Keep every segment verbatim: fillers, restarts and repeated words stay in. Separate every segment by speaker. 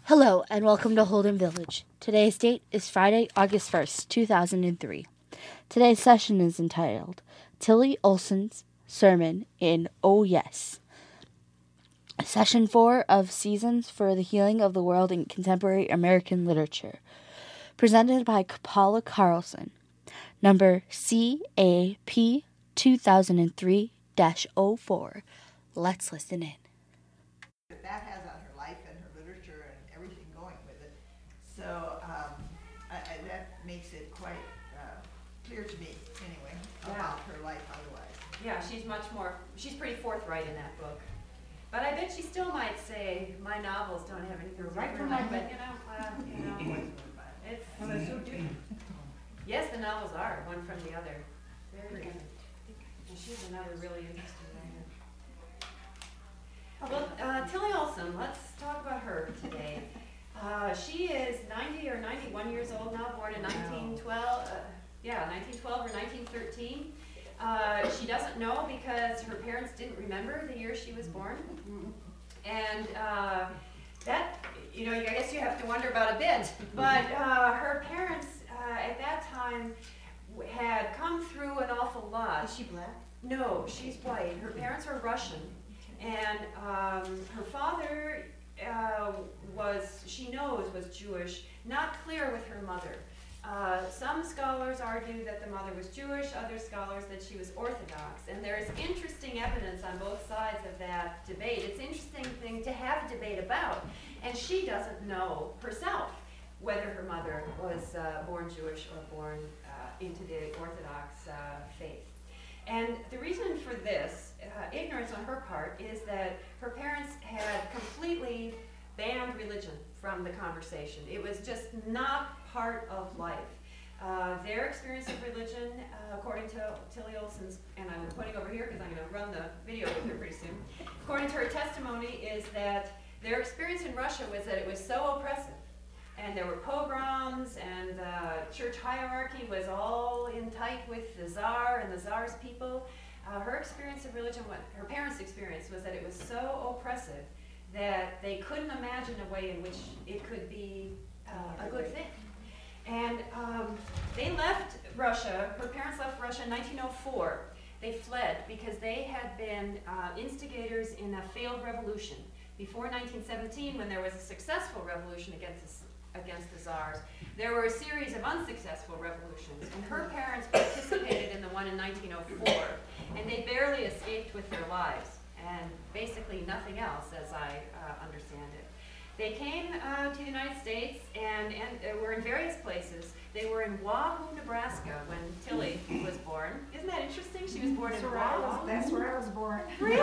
Speaker 1: Hello and welcome to Holden Village. Today's date is Friday, August first, two thousand three. Today's session is entitled Tillie Olsen's Sermon in Oh Yes. Session four of Seasons for the Healing of the World in Contemporary American Literature. Presented by Paula Carlson. Number C A P two thousand three dash oh four. Let's listen in.
Speaker 2: That has on her life and her literature and everything going with it. So um, I, I, that makes it quite uh, clear to me, anyway, about
Speaker 3: Yeah.
Speaker 2: her life otherwise.
Speaker 3: Yeah, she's much more, she's pretty forthright in that book. But I bet she still might say, my novels don't have anything to do
Speaker 4: Right
Speaker 3: with
Speaker 4: from
Speaker 3: my,
Speaker 4: my
Speaker 3: but you know, uh, you know, it's,
Speaker 4: Well, they're so different.
Speaker 3: yes, the novels are, one from the other. Very different. And she's another really interesting writer. Well, uh, Tillie Olsen, let's talk about her today. Uh, she is ninety or ninety-one years old now, born in nineteen twelve, uh, yeah, nineteen twelve or nineteen thirteen. Uh, she doesn't know because her parents didn't remember the year she was born. And uh, that, you know, I guess you have to wonder about a bit. But uh, her parents uh, at that time w- had come through an awful lot.
Speaker 4: Is she black?
Speaker 3: No, she's white. Her parents were Russian. And um, her father uh, was, she knows, was Jewish. Not clear with her mother. Uh, some scholars argue that the mother was Jewish, other scholars that she was Orthodox. And there's interesting evidence on both sides of that debate. It's an interesting thing to have a debate about. And she doesn't know herself whether her mother was uh, born Jewish or born uh, into the Orthodox uh, faith. And the reason for this, uh, ignorance on her part, is that her parents had completely banned religion from the conversation. It was just not part of life. Uh, their experience of religion, uh, according to Tillie Olsen's, and I'm pointing over here because I'm going to run the video with her pretty soon, according to her testimony, is that their experience in Russia was that it was so oppressive. And there were pogroms, and the church hierarchy was all in tight with the Tsar and the Tsar's people. Uh, her experience of religion, what her parents' experience, was that it was so oppressive that they couldn't imagine a way in which it could be uh, a good thing. And um, they left Russia, her parents left Russia in nineteen oh four. They fled because they had been uh, instigators in a failed revolution. Before nineteen seventeen, when there was a successful revolution against the against the Tsars, there were a series of unsuccessful revolutions, and her parents participated in the one in nineteen oh four, and they barely escaped with their lives, and basically nothing else, as I uh, understand it. They came uh, to the United States and, and uh, were in various places. They were in Wahoo, Nebraska, when Tillie was born. Isn't that interesting? She was born
Speaker 4: That's
Speaker 3: in
Speaker 4: where I was,
Speaker 3: Wahoo.
Speaker 4: that's where I was born.
Speaker 3: Really?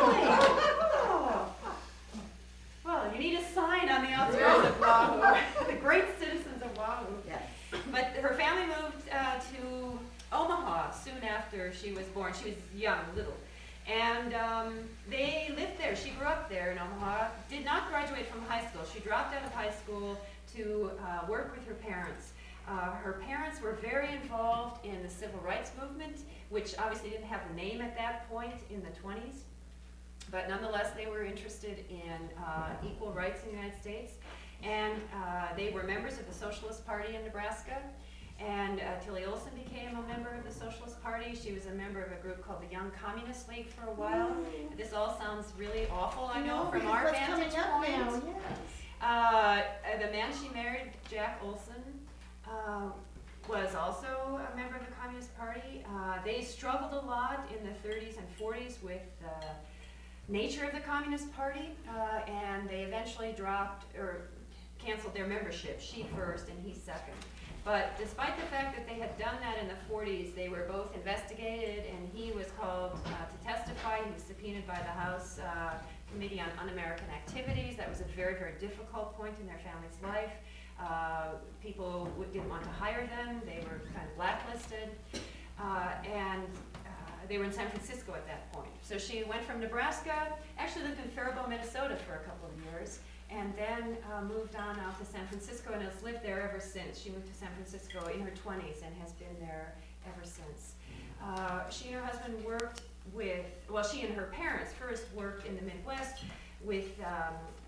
Speaker 3: Oh. Well, you need a sign on the outskirts of Wahoo. The great citizens of Wahoo.
Speaker 2: Yes.
Speaker 3: But her family moved uh, to Omaha soon after she was born. She was young, little. And um, they lived there. She grew up there in Omaha. Did not graduate from high school. She dropped out of high school to uh, work with her parents. Uh, her parents were very involved in the civil rights movement, which obviously didn't have a name at that point in the twenties. But nonetheless, they were interested in uh, equal rights in the United States. And uh, they were members of the Socialist Party in Nebraska. And uh, Tillie Olsen became a member of the Socialist Party. She was a member of a group called the Young Communist League for a while. Mm. This all sounds really awful, I know,
Speaker 4: No,
Speaker 3: from
Speaker 4: because
Speaker 3: our
Speaker 4: what's
Speaker 3: vantage
Speaker 4: coming up
Speaker 3: point.
Speaker 4: now, yes.
Speaker 3: Uh, the man she married, Jack Olsen, uh, was also a member of the Communist Party. Uh, they struggled a lot in the thirties and forties with the nature of the Communist Party, uh, and they eventually dropped or canceled their membership. She first and he second. But despite the fact that they had done that in the forties, they were both investigated, and he was called uh, to testify. He was subpoenaed by the House uh, Committee on Un-American Activities. That was a very, very difficult point in their family's life. Uh, people w- didn't want to hire them. They were kind of blacklisted. Uh, and uh, they were in San Francisco at that point. So she went from Nebraska, actually lived in Faribault, Minnesota for a couple of years, and then uh, moved on out to San Francisco and has lived there ever since. She moved to San Francisco in her twenties and has been there ever since. Uh, she and her husband worked with, well, she and her parents first worked in the Midwest with um,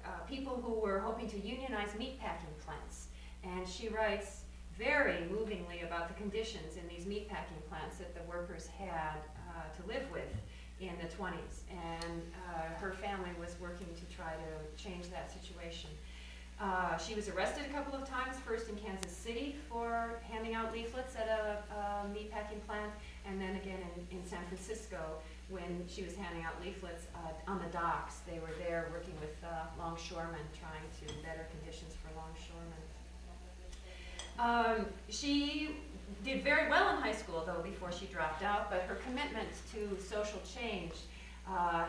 Speaker 3: uh, people who were hoping to unionize meatpacking plants. And she writes very movingly about the conditions in these meatpacking plants that the workers had uh, to live with in the twenties. And uh, her family was working to try to change that situation. Uh, she was arrested a couple of times, first in Kansas City for handing out leaflets at a, a meatpacking plant, and then again in, in San Francisco when she was handing out leaflets uh, on the docks. They were there working with uh, longshoremen, trying to better conditions for longshoremen. Um, she did very well in high school, though, before she dropped out, but her commitment to social change uh,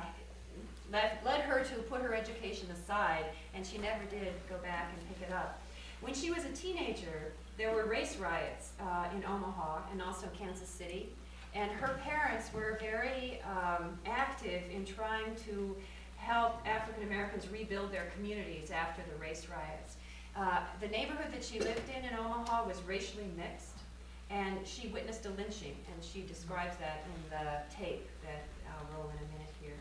Speaker 3: led, led her to put her education aside, and she never did go back and pick it up. When she was a teenager, there were race riots uh, in Omaha and also Kansas City, and her parents were very um, active in trying to help African Americans rebuild their communities after the race riots. Uh, the neighborhood that she lived in in Omaha was racially mixed, and she witnessed a lynching, and she describes that in the tape that I'll roll in a minute here.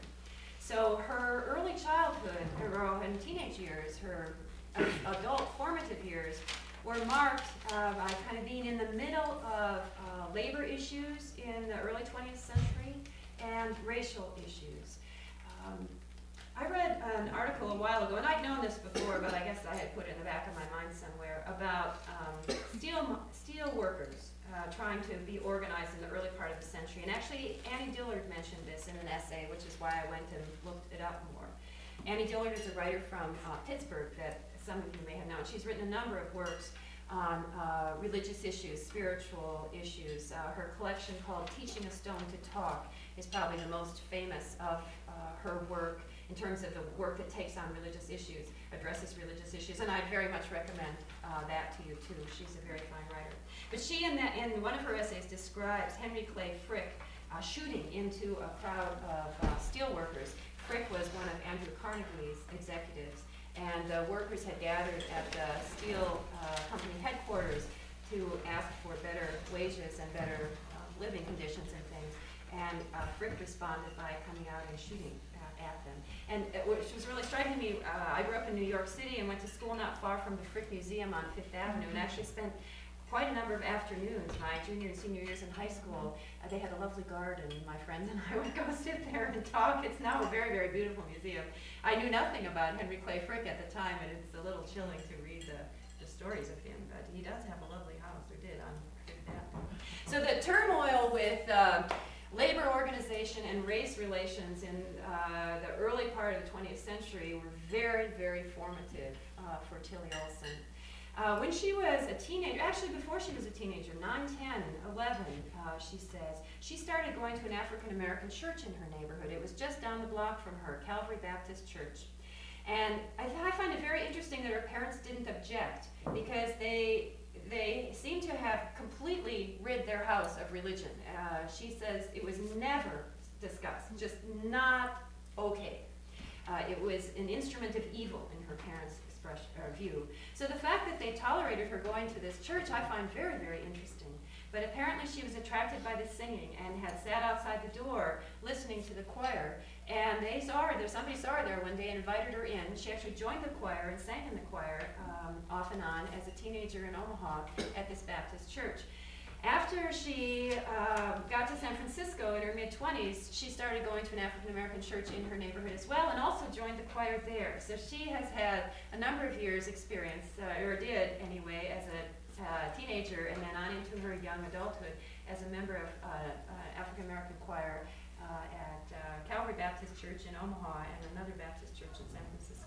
Speaker 3: So her early childhood, her and teenage years, her adult formative years were marked uh, by kind of being in the middle of uh, labor issues in the early twentieth century and racial issues. Um, I read an article a while ago, and I'd known this before, but I guess I had put it in the back of my mind somewhere, about um, steel, steel workers uh, trying to be organized in the early part of the century. And actually, Annie Dillard mentioned this in an essay, which is why I went and looked it up more. Annie Dillard is a writer from uh, Pittsburgh that some of you may have known. She's written a number of works on uh, religious issues, spiritual issues. Uh, her collection called Teaching a Stone to Talk is probably the most famous of uh, her work in terms of the work it takes on religious issues, addresses religious issues, and I'd very much recommend uh, that to you too. She's a very fine writer. But she, in, that, in one of her essays, describes Henry Clay Frick uh, shooting into a crowd of uh, steel workers. Frick was one of Andrew Carnegie's executives, and the workers had gathered at the steel uh, company headquarters to ask for better wages and better uh, living conditions and things. And uh, Frick responded by coming out and shooting uh, at them. And it, which was really striking to me, uh, I grew up in New York City and went to school not far from the Frick Museum on Fifth Avenue, and actually spent quite a number of afternoons, my junior and senior years in high school. Uh, they had a lovely garden. My friends and I would go sit there and talk. It's now a very, very beautiful museum. I knew nothing about Henry Clay Frick at the time, and it's a little chilling to read the, the stories of him, but he does have a lovely house, or did, on Fifth Avenue. So the turmoil with uh, labor organization and race relations in uh, the early part of the twentieth century were very, very formative uh, for Tillie Olson. Uh, when she was a teenager, actually before she was a teenager, nine, ten, eleven, uh, she says, she started going to an African American church in her neighborhood. It was just down the block from her, Calvary Baptist Church. And I, th- I find it very interesting that her parents didn't object, because they they seem to have completely rid their house of religion. Uh, she says it was never discussed, just not okay. Uh, it was an instrument of evil in her parents' expression, or view. So the fact that they tolerated her going to this church, I find very, very interesting. But apparently she was attracted by the singing and had sat outside the door listening to the choir. And they saw her there, somebody saw her there one day and invited her in. She actually joined the choir and sang in the choir um, off and on as a teenager in Omaha at this Baptist church. After she uh, got to San Francisco in her mid-twenties, she started going to an African-American church in her neighborhood as well, and also joined the choir there. So she has had a number of years experience, uh, or did anyway, as a uh, teenager and then on into her young adulthood as a member of uh, uh, African-American choir uh, at uh, Calvary Baptist Church in Omaha and another Baptist church in San Francisco.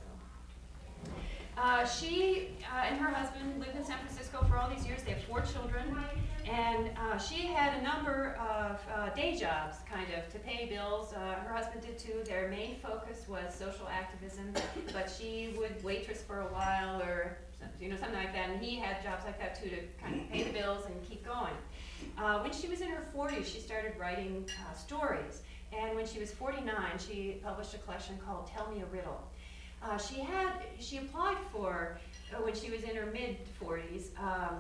Speaker 3: Uh, she uh, and her husband lived in San Francisco for all these years. They have four children, and uh, she had a number of uh, day jobs, kind of, to pay bills. Uh, her husband did too. Their main focus was social activism, but she would waitress for a while, or you know, something like that, and he had jobs like that too, to kind of pay the bills and keep going. Uh, when she was in her forties, she started writing uh, stories, and when she was forty-nine, she published a collection called Tell Me a Riddle. Uh, she had, she applied for, uh, when she was in her mid-forties, um,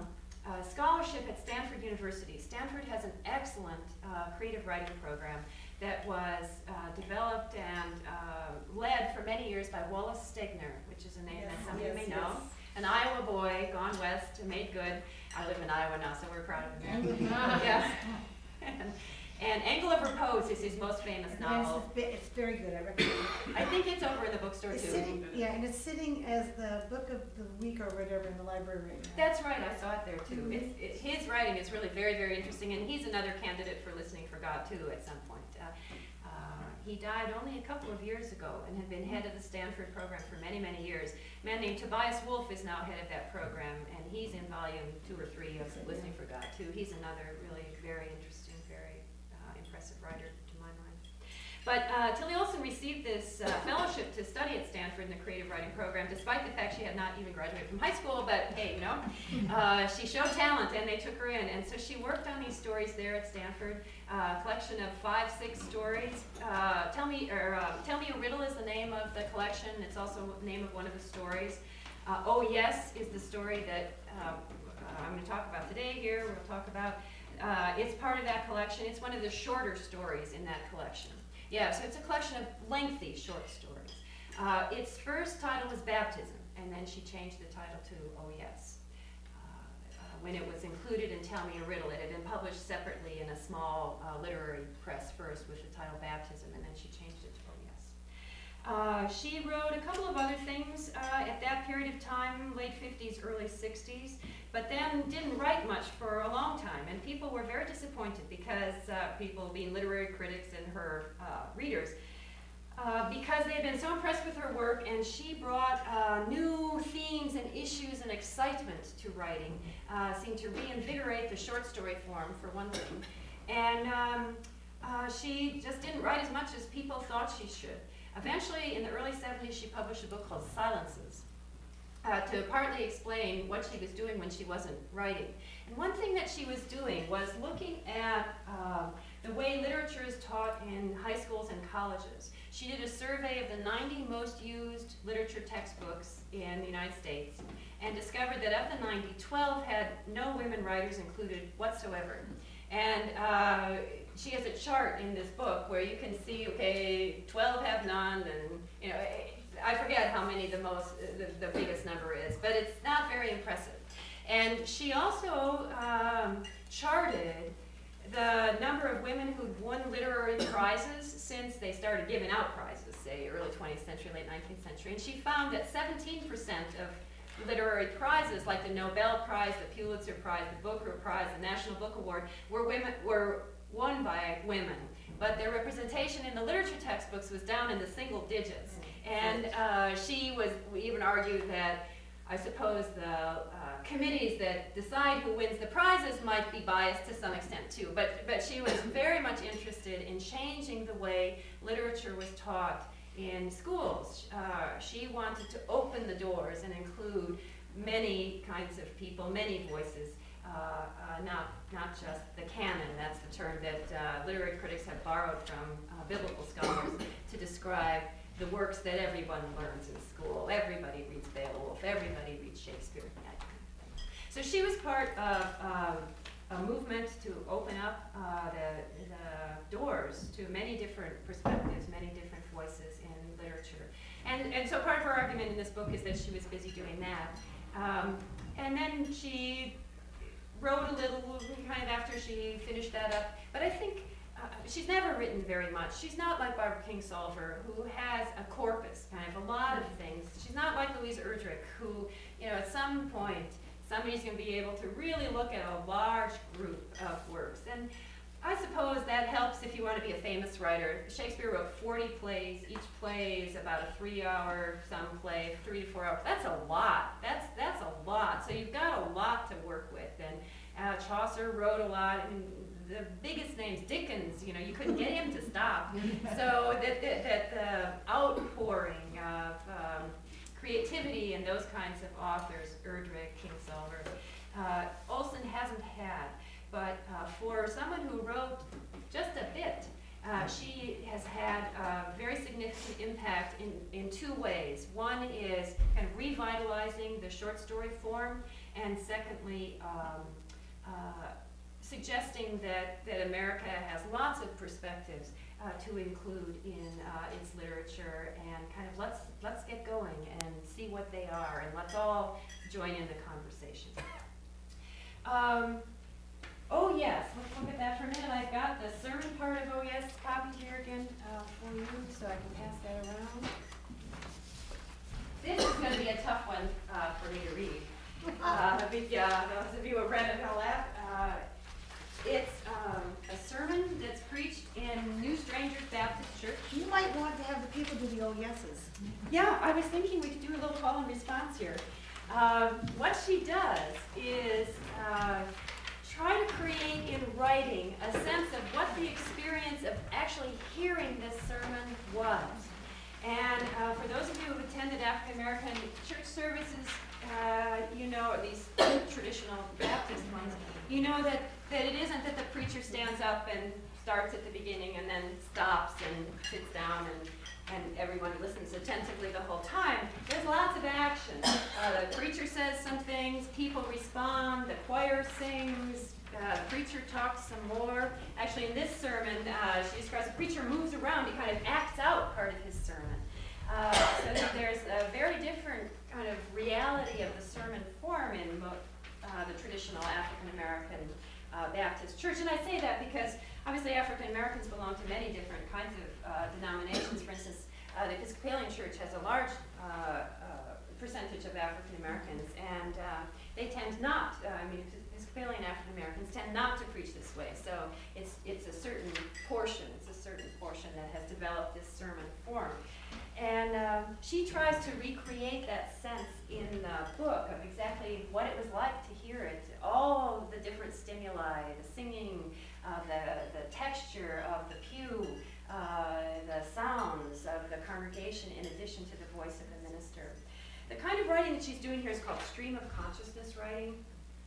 Speaker 3: uh, scholarship at Stanford University. Stanford has an excellent uh, creative writing program that was uh, developed and uh, led for many years by Wallace Stegner, which is a name
Speaker 4: Yes,
Speaker 3: that some of
Speaker 4: yes,
Speaker 3: you may know.
Speaker 4: yes.
Speaker 3: An Iowa boy, gone west and made good. I live in Iowa now, so we're proud of him. Yes. and, and Angle of Repose is his most famous
Speaker 4: Yes,
Speaker 3: novel.
Speaker 4: it's, ve- it's very good, I recommend it.
Speaker 3: I think it's over in the bookstore
Speaker 4: It's
Speaker 3: too.
Speaker 4: sitting, yeah, and it's sitting as the book of the week or whatever in the library right now.
Speaker 3: That's right, I saw it there too.
Speaker 4: Mhm.
Speaker 3: It's, it, his writing is really very, very interesting, and he's another candidate for Listening for God too at some point. Uh, uh, he died only a couple of years ago and had been head of the Stanford program for many, many years. A man named Tobias Wolff is now head of that program, and he's in volume two or three of Listening for God too. He's another really very interesting, very uh, impressive writer to my mind. But uh, Tilly Olson received this uh, fellowship to study at Stanford in the creative writing program, despite the fact she had not even graduated from high school, but hey, you know, uh, she showed talent and they took her in. And so she worked on these stories there at Stanford, uh, a collection of five, six stories. Uh, tell me, or uh, Tell Me a Riddle is the name of the collection. It's also the name of one of the stories. Uh, oh Yes is the story that uh, uh, I'm going to talk about today here. We'll talk about. Uh, it's part of that collection. It's one of the shorter stories in that collection. Yeah, so it's a collection of lengthy short stories. Uh, its first title was Baptism, and then she changed the title to Oh Yes. Uh, uh, when it was included in Tell Me a Riddle, it had been published separately in a small uh, literary press first with the title Baptism, and then she changed it to Oh Yes. Uh, she wrote a couple of other things uh, at that period of time, late fifties, early sixties, but then didn't write much for a long time, and people were very disappointed because uh, people, being literary critics and her uh, readers, uh, because they had been so impressed with her work, and she brought uh, new themes and issues and excitement to writing, uh, seemed to reinvigorate the short story form, for one thing, and um, uh, she just didn't write as much as people thought she should. Eventually, in the early seventies, she published a book called Silences, Uh, to partly explain what she was doing when she wasn't writing. And one thing that she was doing was looking at uh, the way literature is taught in high schools and colleges. She did a survey of the ninety most used literature textbooks in the United States and discovered that of the ninety, twelve had no women writers included whatsoever. And uh, she has a chart in this book where you can see, okay, twelve have none, and you know, I forget how many the most, the, the biggest number is, but it's not very impressive. And she also um, charted the number of women who'd won literary prizes since they started giving out prizes, say early twentieth century, late nineteenth century. And she found that seventeen percent of literary prizes, like the Nobel Prize, the Pulitzer Prize, the Booker Prize, the National Book Award, were women were won by women. But their representation in the literature textbooks was down in the single digits. And uh, she was, we even argued that I suppose the uh, committees that decide who wins the prizes might be biased to some extent too. But, but she was very much interested in changing the way literature was taught in schools. Uh, she wanted to open the doors and include many kinds of people, many voices, uh, uh, not, not just the canon. That's the term that uh, literary critics have borrowed from uh, biblical scholars to describe the works that everyone learns in school. Everybody reads Beowulf, everybody reads Shakespeare, that kind of thing. So she was part of um, a movement to open up uh, the, the doors to many different perspectives, many different voices in literature. And, and so part of her argument in this book is that she was busy doing that. Um, and then she wrote a little kind of after she finished that up. But I think Uh, she's never written very much. She's not like Barbara Kingsolver, who has a corpus, kind of a lot of things. She's not like Louise Erdrich, who, you know, at some point, somebody's going to be able to really look at a large group of works. And I suppose that helps if you want to be a famous writer. Shakespeare wrote forty plays. Each play is about a three-hour, some play, three to four hours. That's a lot. That's that's a lot. So you've got a lot to work with. And uh, Chaucer wrote a lot. I mean, the biggest names, Dickens, you know, you couldn't get him to stop. So that, that, that the outpouring of um, creativity and those kinds of authors, Erdrich, Kingsolver, uh, Olson hasn't had. But uh, for someone who wrote just a bit, Uh, she has had a very significant impact in, in two ways. One is kind of revitalizing the short story form, and secondly, um, uh, suggesting that, that America has lots of perspectives uh, to include in uh, its literature, and kind of let's, let's get going and see what they are, and let's all join in the conversation. Um, Oh yes, let's look at that for a minute. I've got the sermon part of Oh Yes copied here again uh, for you, so I can pass that around. This is going to be a tough one uh, for me to read. Uh, but, uh, those of you who have read it will laugh. Uh, it's um, a sermon that's preached in New Strangers Baptist Church.
Speaker 4: You might want to have the people do the oh yeses.
Speaker 3: Yeah, I was thinking we could do a little call and response here. Uh, what she does is uh, try to create in writing a sense of what the experience of actually hearing this sermon was. And uh, for those of you who have attended African American church services, uh, you know, or these traditional Baptist ones, you know that, that it isn't that the preacher stands up and starts at the beginning and then stops and sits down and and everyone listens attentively the whole time. There's lots of action. Uh, the preacher says some things, people respond, the choir sings, uh, the preacher talks some more. Actually, in this sermon, uh, she describes the preacher moves around, he kind of acts out part of his sermon. Uh, so that there's a very different kind of reality of the sermon form in mo- uh, the traditional African American uh, Baptist church. And I say that because obviously African Americans belong to many different kinds of uh, denominations. For instance, uh, the Episcopalian Church has a large uh, uh, percentage of African Americans, and uh, they tend not, uh, I mean, Episcopalian African Americans tend not to preach this way. So it's, it's a certain portion, it's a certain portion that has developed this sermon form. And uh, she tries to recreate that sense in the book of exactly what it was like to hear it, all the different stimuli, the singing, uh, the, the texture of the pew, uh, the sounds of the congregation in addition to the voice of the minister. The kind of writing that she's doing here is called stream of consciousness writing.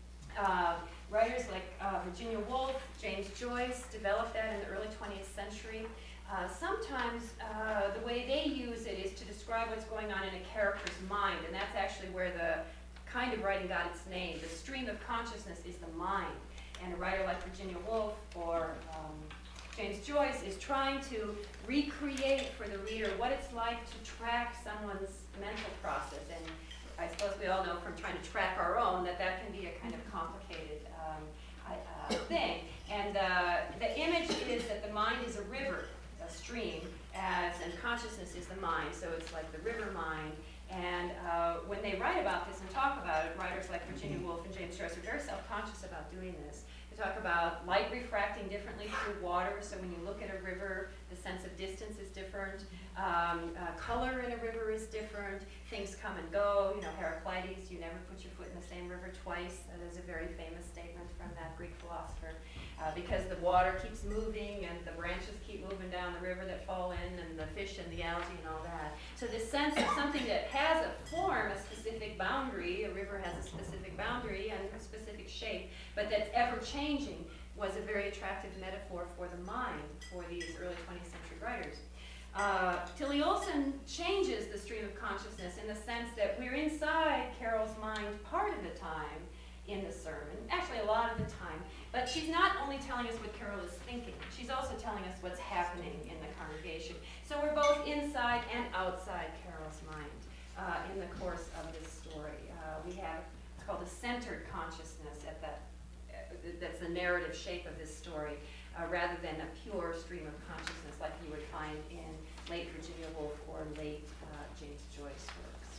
Speaker 3: Uh, writers like uh, Virginia Woolf, James Joyce developed that in the early twentieth century. Uh, sometimes uh, the way they use it is to describe what's going on in a character's mind, and that's actually where the kind of writing got its name. The stream of consciousness is the mind, and a writer like Virginia Woolf or um, James Joyce is trying to recreate for the reader what it's like to track someone's mental process. And I suppose we all know from trying to track our own that that can be a kind of complicated um, uh, thing. And uh, the image is that the mind is a river, a stream, as and consciousness is the mind, so it's like the river mind. And uh, when they write about this and talk about it, writers like Virginia Woolf and James Joyce are very self-conscious about doing this. They talk about light refracting differently through water, so when you look at a river, the sense of distance is different. Um, uh, color in a river is different. Things come and go. You know, Heraclides, you never put your foot in the same river twice. That is a very famous statement from that Greek philosopher. Uh, because the water keeps moving and the branches keep moving down the river that fall in, and the fish and the algae and all that. So this sense of something that has a form, a specific boundary, a river has a specific boundary and a specific shape, but that's ever changing, was a very attractive metaphor for the mind for these early twentieth century writers. Uh, Tillie Olsen changes the stream of consciousness in the sense that we're inside Carol's mind part of the time in the sermon, actually a lot of the time, but she's not only telling us what Carol is thinking, she's also telling us what's happening in the congregation. So we're both inside and outside Carol's mind uh, in the course of this story. Uh, we have, it's called a centered consciousness at that, uh, that's the narrative shape of this story, uh, rather than a pure stream of consciousness like you would find in late Virginia Woolf or late uh, James Joyce works.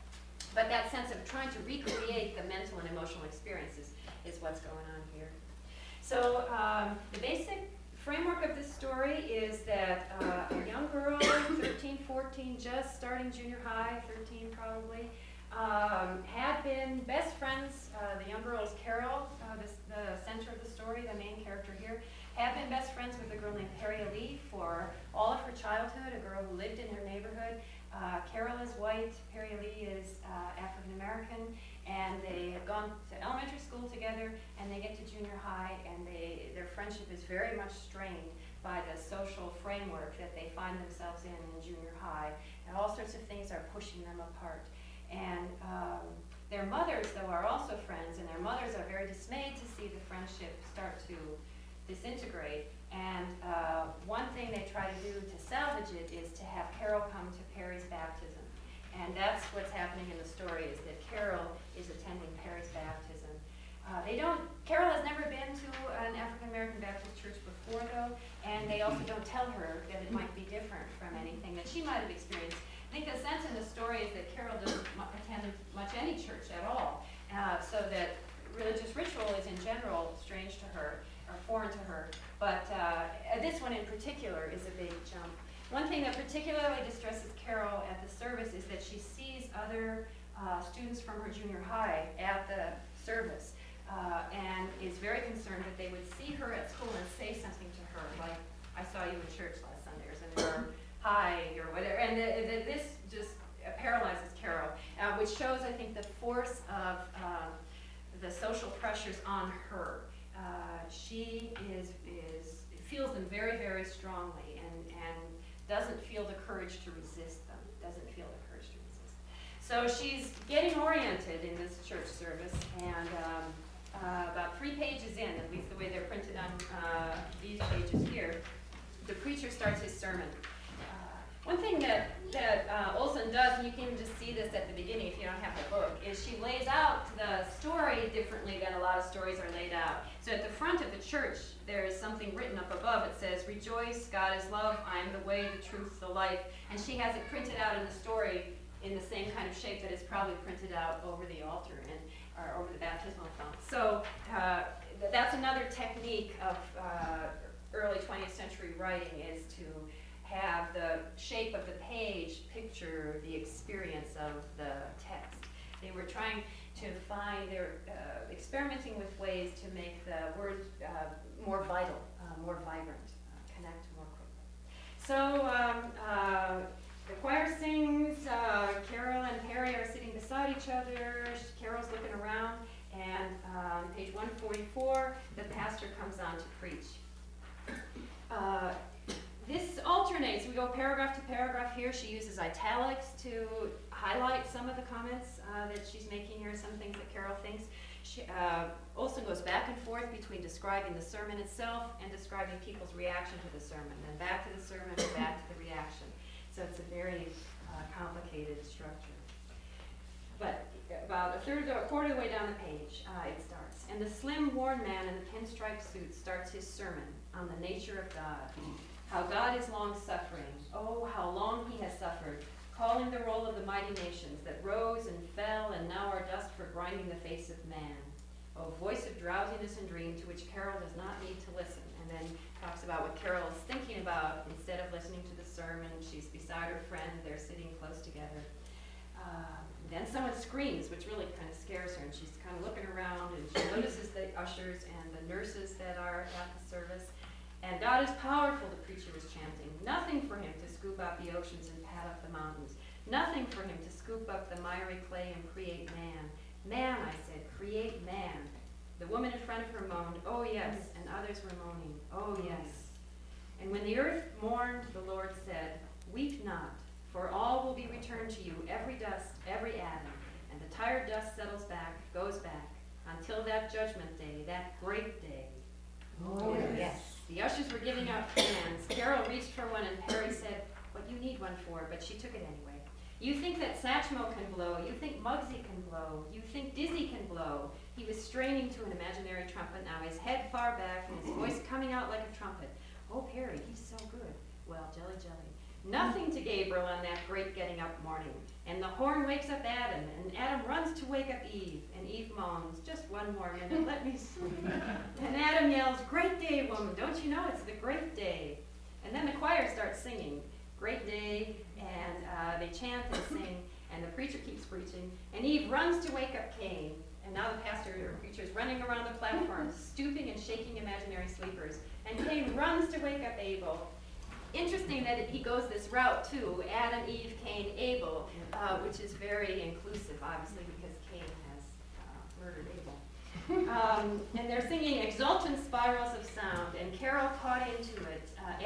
Speaker 3: But that sense of trying to recreate the mental and emotional experiences is what's going on here. So um, the basic framework of this story is that uh, a young girl, thirteen, fourteen, just starting junior high, thirteen probably, um, had been best friends. Uh, the young girl is Carol, uh, this, the center of the story, the main character here, had been best friends with a girl named Perry Lee for all of her childhood, a girl who lived in her neighborhood. Uh, Carol is white, Perry Lee is uh, African American, and they have gone to elementary school together, and they get to junior high, and they their friendship is very much strained by the social framework that they find themselves in in junior high, and all sorts of things are pushing them apart. And um, their mothers, though, are also friends, and their mothers are very dismayed to see the friendship start to disintegrate. And uh, one thing they try to do to salvage it is to have Carol come to Perry's baptism. And that's what's happening in the story, is that Carol is attending Perry's baptism. Uh, they don't, Carol has never been to an African-American Baptist church before, though, and they also don't tell her that it might be different from anything that she might have experienced. I think the sense in the story is that Carol doesn't mu- attend much any church at all, uh, so that religious ritual is in general strange to her, or foreign to her. But uh, this one in particular is a big jump. One thing that particularly distresses Carol at the service is that she sees other uh, students from her junior high at the service, uh, and is very concerned that they would see her at school and say something to her, like, "I saw you in church last Sunday," or something, or "Hi," or whatever. And the, the, this just uh, paralyzes Carol, uh, which shows, I think, the force of uh, the social pressures on her. Uh, she is, is feels them very, very strongly, and, and doesn't feel the courage to resist them, doesn't feel the courage to resist. So she's getting oriented in this church service, and um, uh, about three pages in, at least the way they're printed on uh, these pages here, the preacher starts his sermon. One thing that, that uh, Olson does, and you can just see this at the beginning if you don't have the book, is she lays out the story differently than a lot of stories are laid out. So at the front of the church, there is something written up above. It says, "Rejoice, God is love, I am the way, the truth, the life." And she has it printed out in the story in the same kind of shape that is probably printed out over the altar and or over the baptismal font. So uh, th- that's another technique of uh, early twentieth century writing, is to have the shape of the page picture the experience of the text. They were trying to find, they're uh, experimenting with ways to make the words uh, more vital, uh, more vibrant, uh, connect more quickly. So um, uh, the choir sings, uh, Carol and Perry are sitting beside each other, Carol's looking around, and um, page one forty-four, the pastor comes on to preach. Uh, This alternates. We go paragraph to paragraph here. She uses italics to highlight some of the comments uh, that she's making here, some things that Carol thinks. She, uh, Olson goes back and forth between describing the sermon itself and describing people's reaction to the sermon, then back to the sermon and back to the reaction. So it's a very uh, complicated structure. But about a third or a quarter of the way down the page, uh, it starts. And the slim, worn man in the pinstripe suit starts his sermon on the nature of God. How God is long-suffering. Oh, how long he has suffered, calling the roll of the mighty nations that rose and fell and now are dust for grinding the face of man. Oh, voice of drowsiness and dream to which Carol does not need to listen. And then talks about what Carol is thinking about instead of listening to the sermon. She's beside her friend. They're sitting close together. Uh, then someone screams, which really kind of scares her, and she's kind of looking around, and she notices the ushers and the nurses that are at the service. And God is powerful, the preacher was chanting. Nothing for him to scoop up the oceans and pat up the mountains. Nothing for him to scoop up the miry clay and create man. Man, I said, create man. The woman in front of her moaned, "Oh yes," and others were moaning, "Oh yes." And when the earth mourned, the Lord said, "Weep not, for all will be returned to you, every dust, every atom." And the tired dust settles back, goes back, until that judgment day, that great day.
Speaker 2: Oh, yes.
Speaker 3: yes. The ushers were giving out fans. Carol reached for one, and Perry said, "What you need one for?" But she took it anyway. "You think that Satchmo can blow. You think Muggsy can blow. You think Dizzy can blow." He was straining to an imaginary trumpet now, his head far back and his voice coming out like a trumpet. "Oh, Perry, he's so good." Well, jelly, jelly. Nothing to Gabriel on that great getting up morning. And the horn wakes up Adam, and Adam runs to wake up Eve, and Eve moans, "Just one more minute, let me sleep." And Adam yells, "Great day, woman, don't you know it's the great day?" And then the choir starts singing, "Great day," and uh, they chant and sing, and the preacher keeps preaching, and Eve runs to wake up Cain, and now the pastor or preacher is running around the platform, stooping and shaking imaginary sleepers, and Cain runs to wake up Abel. Interesting that it, he goes this route too, Adam, Eve, Cain, Abel, uh, which is very inclusive, obviously, because Cain has uh, murdered Abel. Um, and they're singing exultant spirals of sound, and Carol caught into it, uh,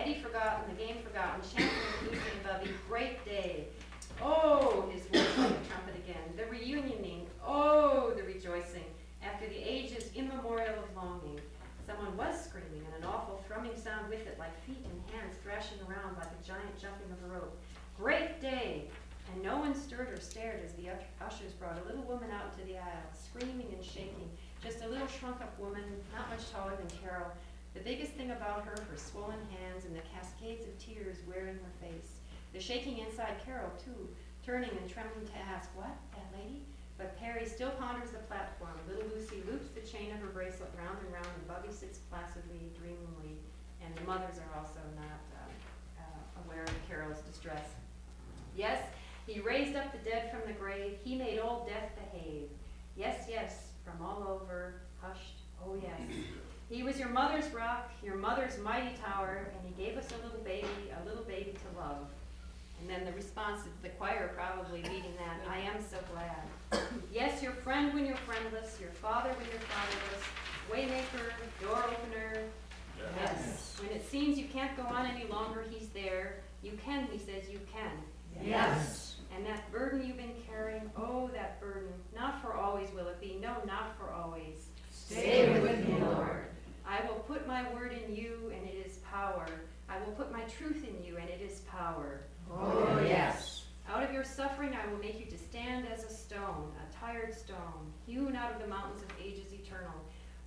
Speaker 3: Eddie forgotten, the game forgotten, Champion, Lucy and Bubby, great day. Oh, his voice like a trumpet again. The reunioning, oh, the rejoicing. After the ages immemorial of longing, someone was screaming, and an awful thrumming sound with it, like feet and hands thrashing around like a giant jumping of a rope. Great day! And no one stirred or stared as the ushers brought a little woman out into the aisle, screaming and shaking. Just a little shrunk-up woman, not much taller than Carol. The biggest thing about her, her swollen hands and the cascades of tears wearing her face. The shaking inside Carol, too, turning and trembling to ask, what, that lady? But Perry still ponders the platform. Little Lucy loops the chain of her bracelet round and round, and Bubby sits placidly, dreamingly, and the mothers are also not uh, uh, aware of Carol's distress. Yes, he raised up the dead from the grave. He made old death behave. Yes, yes, from all over, hushed, oh yes. He was your mother's rock, your mother's mighty tower, and he gave us a little baby, a little baby to love. And then the response is the choir probably leading that. I am so glad. Yes, your friend when you're friendless, your father when you're fatherless, waymaker, door opener. Yes. Yes. When it seems you can't go on any longer, he's there. You can, he says, you can. Yes. And that burden you've been carrying, oh, that burden, not for always will it be. No, not for always. Stay with me, Lord. I will put my word in you, and it is power. I will put my truth in you, and it is power. Oh, yes. Out of your suffering I will make you to stand as a stone, a tired stone, hewn out of the mountains of ages eternal.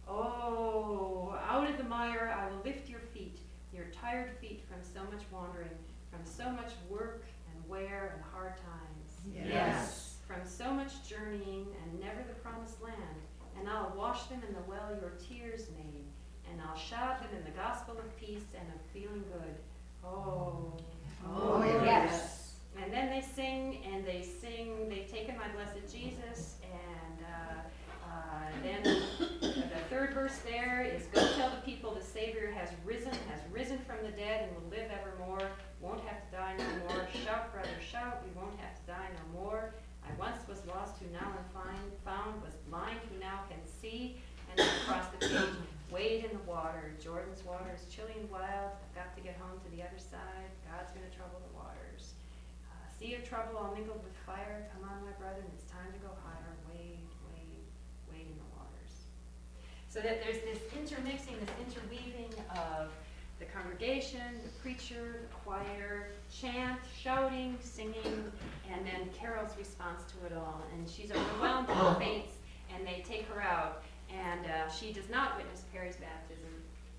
Speaker 3: Oh, out of the mire I will lift your feet, your tired feet from so much wandering, from so much work and wear and hard times. Yes. From so much journeying and never the promised land. And I'll wash them in the well your tears made, and I'll shod them in the gospel of peace and of feeling good. Oh, oh, yes. yes. And then they sing, and they sing, they've taken my blessed Jesus, and uh, uh, then the third verse there is, go tell the people the Savior has risen, has risen from the dead, and will live evermore, won't have to die no more. Shout, brother, shout, we won't have to die no more. I once was lost, who now am find, found, was blind, who now can see, and then across the page, wade in the water. Jordan's water is chilly and wild. I've got to get home to the other side. God's going to trouble the waters. Uh, sea of trouble all mingled with fire. Come on, my brethren, it's time to go higher. Wade, wade, wade in the waters. So that there's this intermixing, this interweaving of the congregation, the preacher, the choir, chant, shouting, singing, and then Carol's response to it all. And she's overwhelmed and faints, and they take her out. And uh, she does not witness Perry's baptism.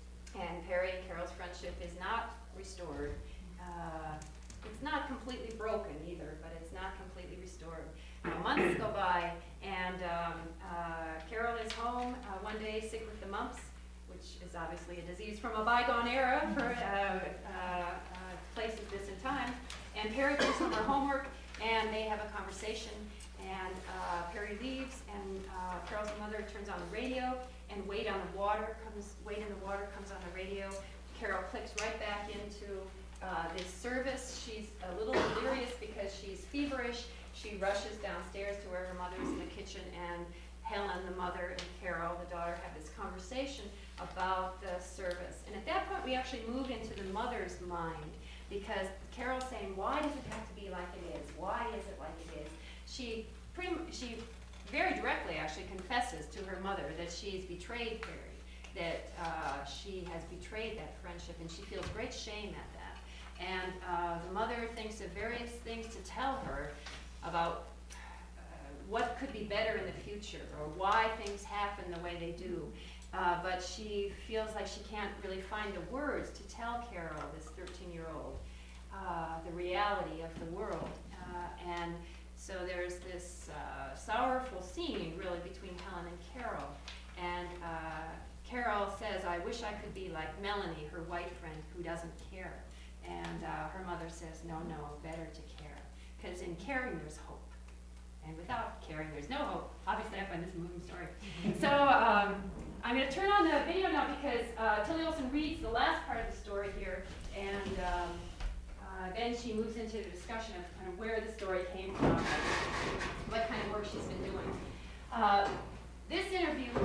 Speaker 3: And Perry and Carol's friendship is not restored. Uh, it's not completely broken either, but it's not completely restored. Now, months go by, and um, uh, Carol is home uh, one day sick with the mumps, which is obviously a disease from a bygone era for uh, uh, uh, places this in time. And Perry brings home her homework, and they have a conversation. And uh, Perry leaves, and uh, Carol's mother turns on the radio, and Wade on the Water comes. Wade in the Water comes on the radio. Carol clicks right back into uh, this service. She's a little delirious because she's feverish. She rushes downstairs to where her mother's in the kitchen, and Helen, the mother, and Carol, the daughter, have this conversation about the service. And at that point, we actually move into the mother's mind, because Carol's saying, why does it have to be like it is? Why is it like it is? She pretty, she very directly actually confesses to her mother that she's betrayed Perry, that uh, she has betrayed that friendship, and she feels great shame at that. And uh, the mother thinks of various things to tell her about uh, what could be better in the future, or why things happen the way they do. Uh, but she feels like she can't really find the words to tell Carol, this thirteen-year-old, uh, the reality of the world. Uh, and so there's this uh, sorrowful scene, really, between Helen and Carol. And uh, Carol says, I wish I could be like Melanie, her white friend, who doesn't care. And uh, her mother says, no, no, better to care. Because in caring, there's hope. And without caring, there's no hope. Obviously, I find this a moving story. So um, I'm going to turn on the video now, because uh, Tilly Olson reads the last part of the story here. And um, uh, then she moves into the discussion of kind of where the story came from, what kind of work she's been doing. Uh, this interview was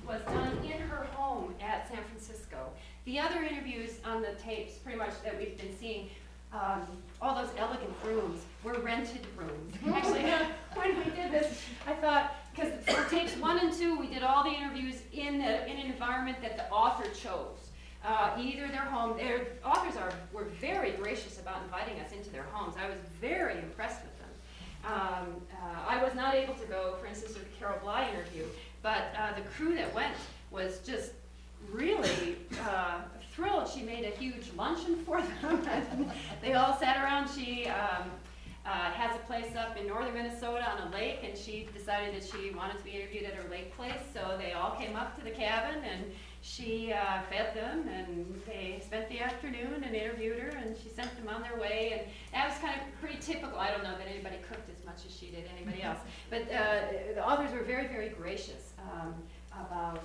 Speaker 3: was done in her home at San Francisco. The other interviews on the tapes, pretty much that we've been seeing, um, all those elegant rooms were rented rooms. Actually, when we did this, I thought, because for tapes one and two, we did all the interviews in, a, in an environment that the author chose. Uh, either their home, their authors are, were very gracious about inviting us into their homes. I was very impressed with them. Um, uh, I was not able to go, for instance, with the Carol Bly interview, but uh, the crew that went was just really uh, thrilled. She made a huge luncheon for them. They all sat around. She um, uh, has a place up in northern Minnesota on a lake, and she decided that she wanted to be interviewed at her lake place, so they all came up to the cabin, and she uh, fed them, and they spent the afternoon and interviewed her, and she sent them on their way, and that was kind of pretty typical. I don't know that anybody cooked as much as she did, anybody else, but uh, the authors were very, very gracious um, about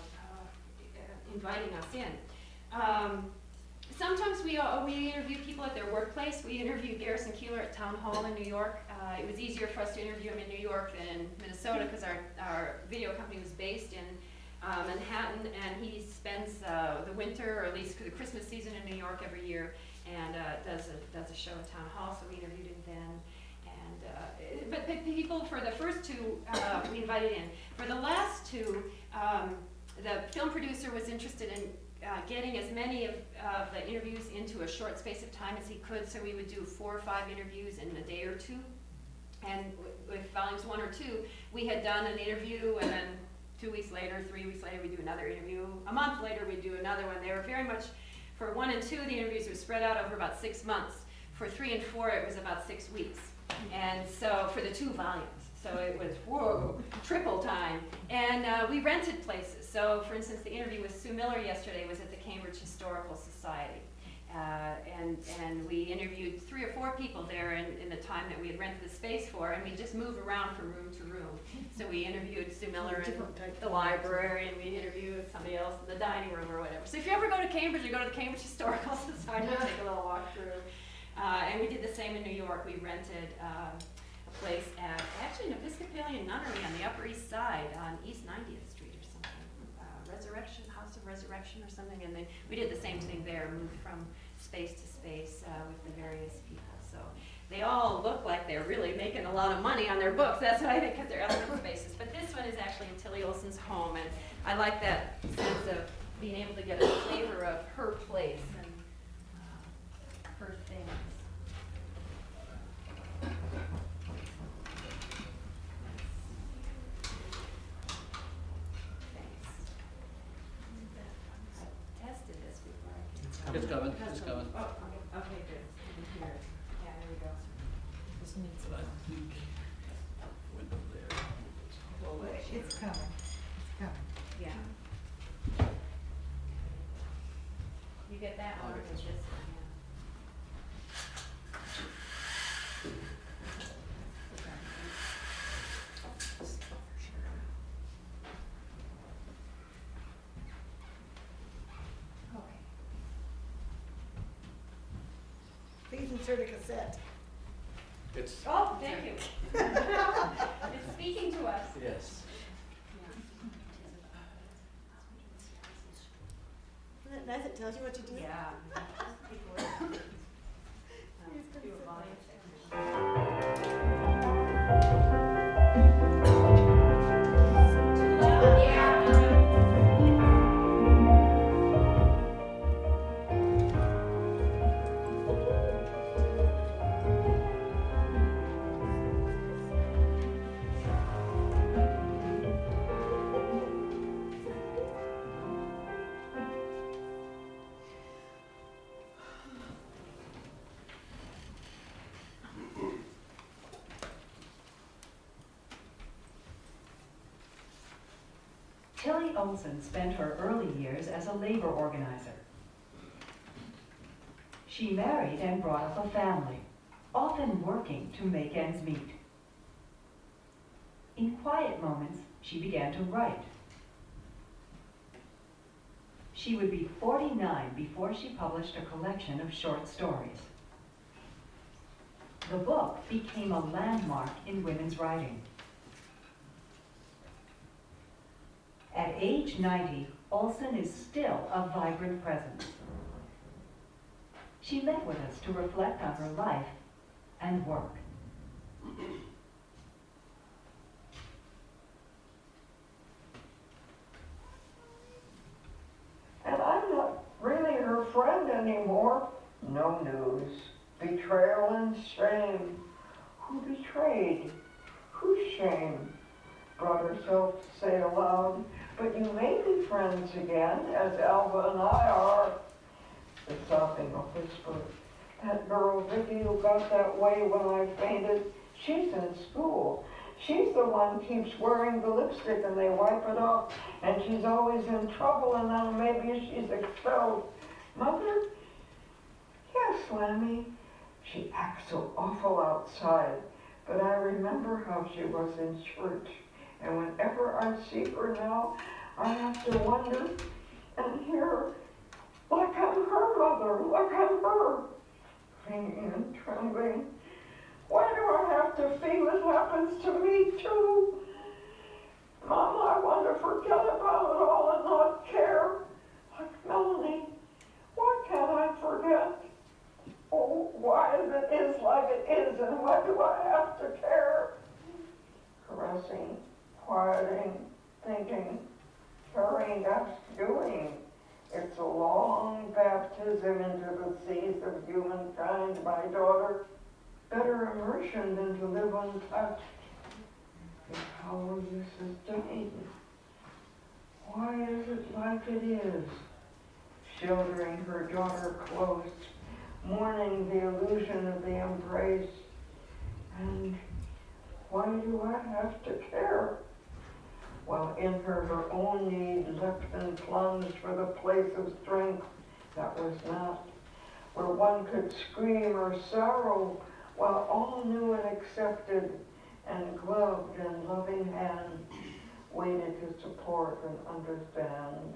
Speaker 3: uh, inviting us in. Um, sometimes we, uh, we interview people at their workplace. We interviewed Garrison Keillor at Town Hall in New York. Uh, it was easier for us to interview him in New York than Minnesota because our, our video company was based in Uh, Manhattan, and he spends uh, the winter, or at least the Christmas season, in New York every year, and uh, does a does a show at Town Hall. So we interviewed him then. And uh, but the people for the first two uh, we invited in. For the last two, um, the film producer was interested in uh, getting as many of uh, the interviews into a short space of time as he could. So we would do four or five interviews in a day or two. And with volumes one or two, we had done an interview, and then two weeks later, three weeks later, we do another interview. A month later, we do another one. They were very much, for one and two, the interviews were spread out over about six months. For three and four, it was about six weeks. And so, for the two volumes. So it was, whoa, triple time. And uh, we rented places. So, for instance, the interview with Sue Miller yesterday was at the Cambridge Historical Society. Uh, and, and we interviewed three or four people there in, in the time that we had rented the space for, and we just moved around from room to room. So we interviewed Sue Miller in the library, and we interviewed somebody else in the dining room or whatever. So if you ever go to Cambridge, you go to the Cambridge Historical Society, and take a little walk through. Uh, and we did the same in New York. We rented uh, a place at, actually an Episcopalian nunnery on the Upper East Side on East ninetieth Street or something. Uh, Resurrection, House of Resurrection or something, and then we did the same thing there, moved from space to space uh, with the various people. So they all look like they're really making a lot of money on their books. That's what I think, because they're elegant spaces. But this one is actually in Tilly Olson's home, and I like that sense of being able to get a flavor of her place and uh, her things.
Speaker 5: It's coming, it's coming.
Speaker 3: Oh, okay, okay, good. I can hear it. Yeah, there we go.
Speaker 5: But I think window there.
Speaker 2: Well, it's coming, it's coming.
Speaker 3: Yeah. You get that one, or just this one, yeah. Okay.
Speaker 4: Please insert a cassette.
Speaker 5: It's,
Speaker 3: Oh, thank you. It's speaking to us.
Speaker 5: yes.
Speaker 4: Isn't it nice? It tells you what to do.
Speaker 3: Yeah. People are- um, do a volume check.
Speaker 6: Tilly Olson spent her early years as a labor organizer. She married and brought up a family, often working to make ends meet. In quiet moments, she began to write. She would be forty-nine before she published a collection of short stories. The book became a landmark in women's writing. At age ninety, Olson is still a vibrant presence. She met with us to reflect on her life and work.
Speaker 7: And I'm not really her friend anymore. No news. Betrayal and shame. Who betrayed? Whose shame? Brought herself to say aloud, but you may be friends again, as Alva and I are. The sobbing a whisper. That girl Vicky who got that way when I fainted, she's in school. She's the one keeps wearing the lipstick and they wipe it off, and she's always in trouble, and now maybe she's expelled. Mother? Yes, Lammy. She acts so awful outside, but I remember how she was in church, and whenever I see her now, I have to wonder and hear, like I'm her mother, like I'm her. Clinging and trembling. Why do I have to feel it happens to me too? Mom, I want to forget about it all and not care. Like Melanie, why can't I forget? Oh, why it is like it is, and why do I have to care? Caressing, quieting, thinking, caring, that's doing. It's a long baptism into the seas of humankind, my daughter. Better immersion than to live untouched. If how you sustain? Why is it like it is? Shielding her daughter close, mourning the illusion of the embrace. And why do I have to care? While in her, her own need leapt and plunged for the place of strength that was not, where one could scream or sorrow, while all knew and accepted, and gloved and loving hand waited to support and understand.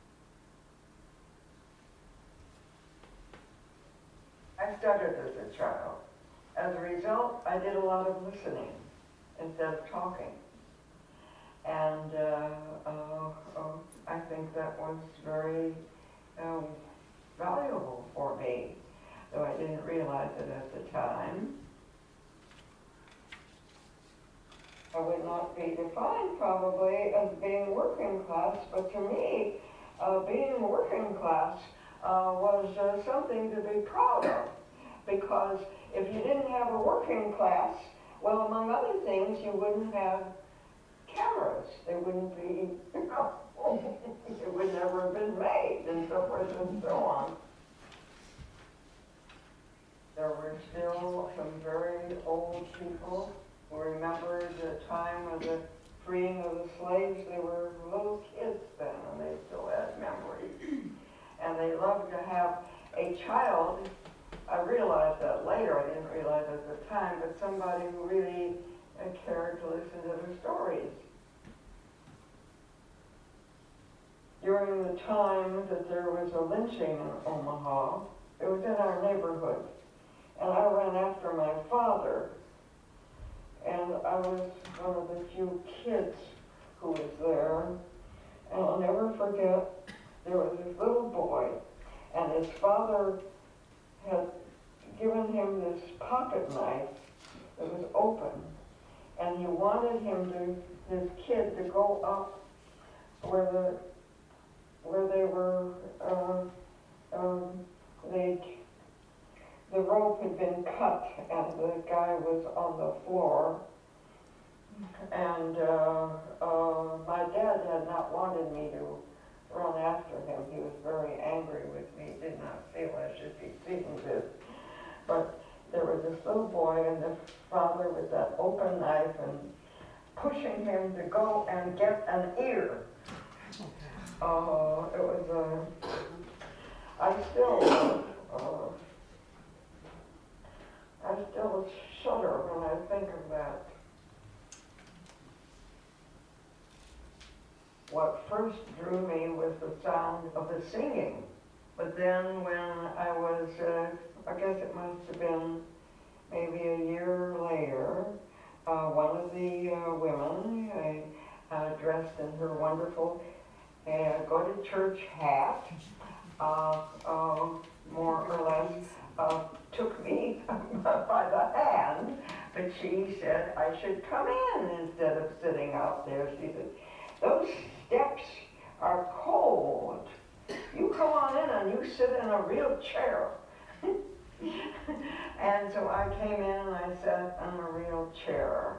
Speaker 7: I stuttered as a child. As a result, I did a lot of listening instead of talking. And uh, uh, uh, I think that was very um, valuable for me, though I didn't realize it at the time. I would not be defined probably as being working class, but to me, uh, being working class uh, was uh, something to be proud of, because if you didn't have a working class, well, among other things, you wouldn't have cameras. They wouldn't be, you know, it would never have been made, and so forth and so on. There were still some very old people who remembered the time of the freeing of the slaves. They were little kids then, and they still had memories. And they loved to have a child. I realized that later, I didn't realize at the time, but somebody who really uh, cared to listen to their stories. During the time that there was a lynching in Omaha, it was in our neighborhood, and I ran after my father, and I was one of the few kids who was there, and I'll never forget, there was this little boy, and his father had given him this pocket knife that was open, and he wanted him to, his kid, to go up where the where they were, uh, um, they, the rope had been cut and the guy was on the floor. And uh, uh, my dad had not wanted me to run after him. He was very angry with me, did not feel I should be seeing this. But there was this little boy and the father with that open knife and pushing him to go and get an ear. Uh, it was, uh, I still, uh, I still shudder when I think of that. What first drew me was the sound of the singing, but then when I was, uh, I guess it must have been maybe a year later, uh, one of the uh, women, uh, uh, dressed in her wonderful a go to church hat, uh, uh, more or less, uh, took me by the hand, but she said I should come in instead of sitting out there. She said, those steps are cold. You come on in and you sit in a real chair. And so I came in and I sat in a real chair.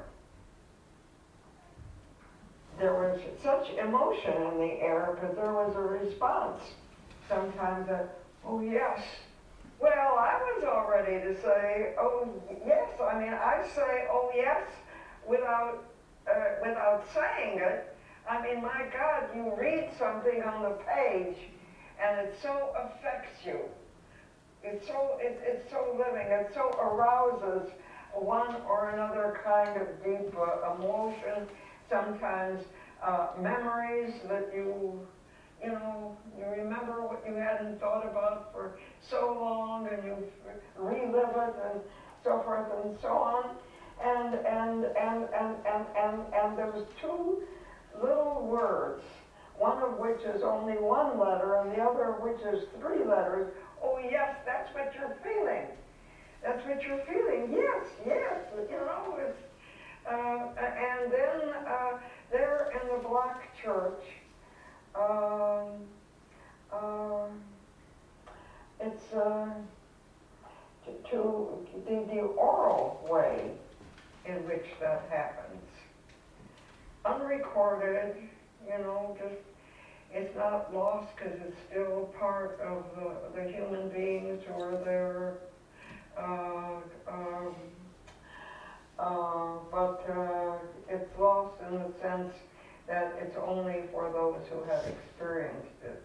Speaker 7: There was such emotion in the air, but there was a response. Sometimes a, oh yes. Well, I was all ready to say, oh yes. I mean, I say, oh yes, without uh, without saying it. I mean, my God, you read something on the page, and it so affects you. It's so it, it's so living. It so arouses one or another kind of deep uh, emotion. Sometimes uh, memories that you, you know, you remember what you hadn't thought about for so long, and you relive it, and so forth and so on. And and and and and and and there's two little words, one of which is only one letter, and the other of which is three letters. Oh yes, that's what you're feeling. That's what you're feeling. Yes, yes. You know, it's. Uh, and then uh, there in the black church, um, uh, it's uh, to, to the, the oral way in which that happens. Unrecorded, you know, just it's not lost because it's still part of the, the human beings who are there. Uh, um, Uh, but uh, it's lost in the sense that it's only for those who have experienced it.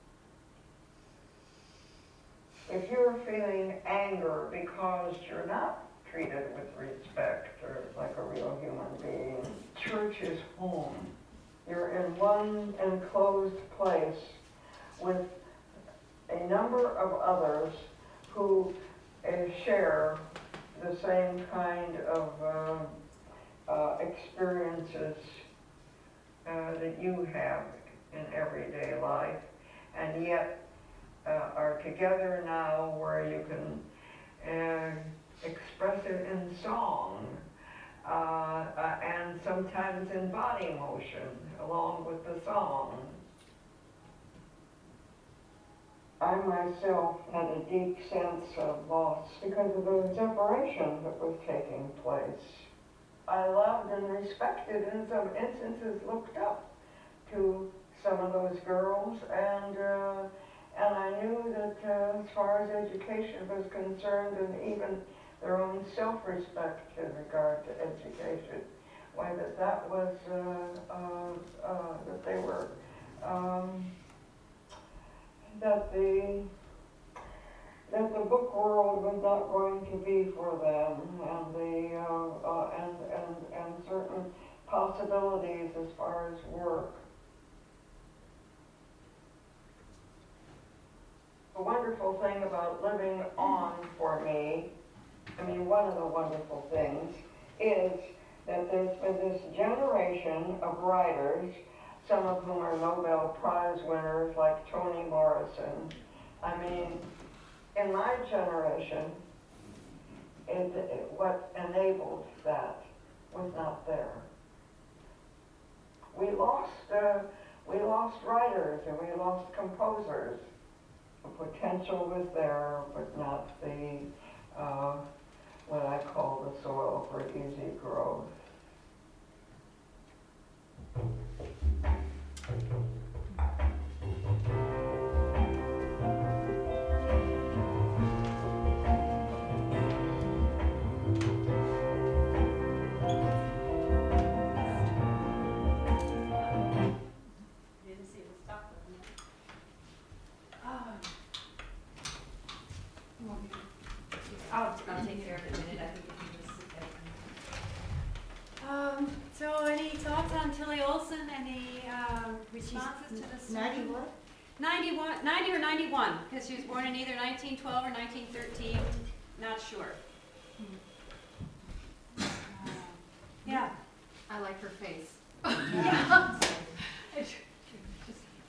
Speaker 7: If you're feeling anger because you're not treated with respect or like a real human being, church is home. You're in one enclosed place with a number of others who uh, share the same kind of uh, uh, experiences uh, that you have in everyday life, and yet uh, are together now where you can uh, express it in song uh, uh, and sometimes in body motion along with the song. I myself had a deep sense of loss because of the separation that was taking place. I loved and respected, in some instances looked up to some of those girls, and uh, and I knew that uh, as far as education was concerned, and even their own self-respect in regard to education, why that that was uh, uh, uh, that they were. Um, that the that the book world was not going to be for them, and the uh, uh, and and and certain possibilities as far as work. The wonderful thing about living on for me, I mean, one of the wonderful things is that there's been this generation of writers, some of whom are Nobel Prize winners like Toni Morrison. I mean, in my generation, it, it, what enabled that was not there. We lost, uh, we lost writers and we lost composers. The potential was there, but not the, uh, what I call the soil for easy growth.
Speaker 3: I'll, I'll take care of it in a minute. I think if you just sit there. Um, so any thoughts on Tilly Olson? Any um, responses to this?
Speaker 4: Ninety what?
Speaker 3: ninety-one, ninety or ninety-one, because she was born in either nineteen twelve or nineteen thirteen, not sure. Uh, yeah.
Speaker 8: I like her face.
Speaker 3: Yeah.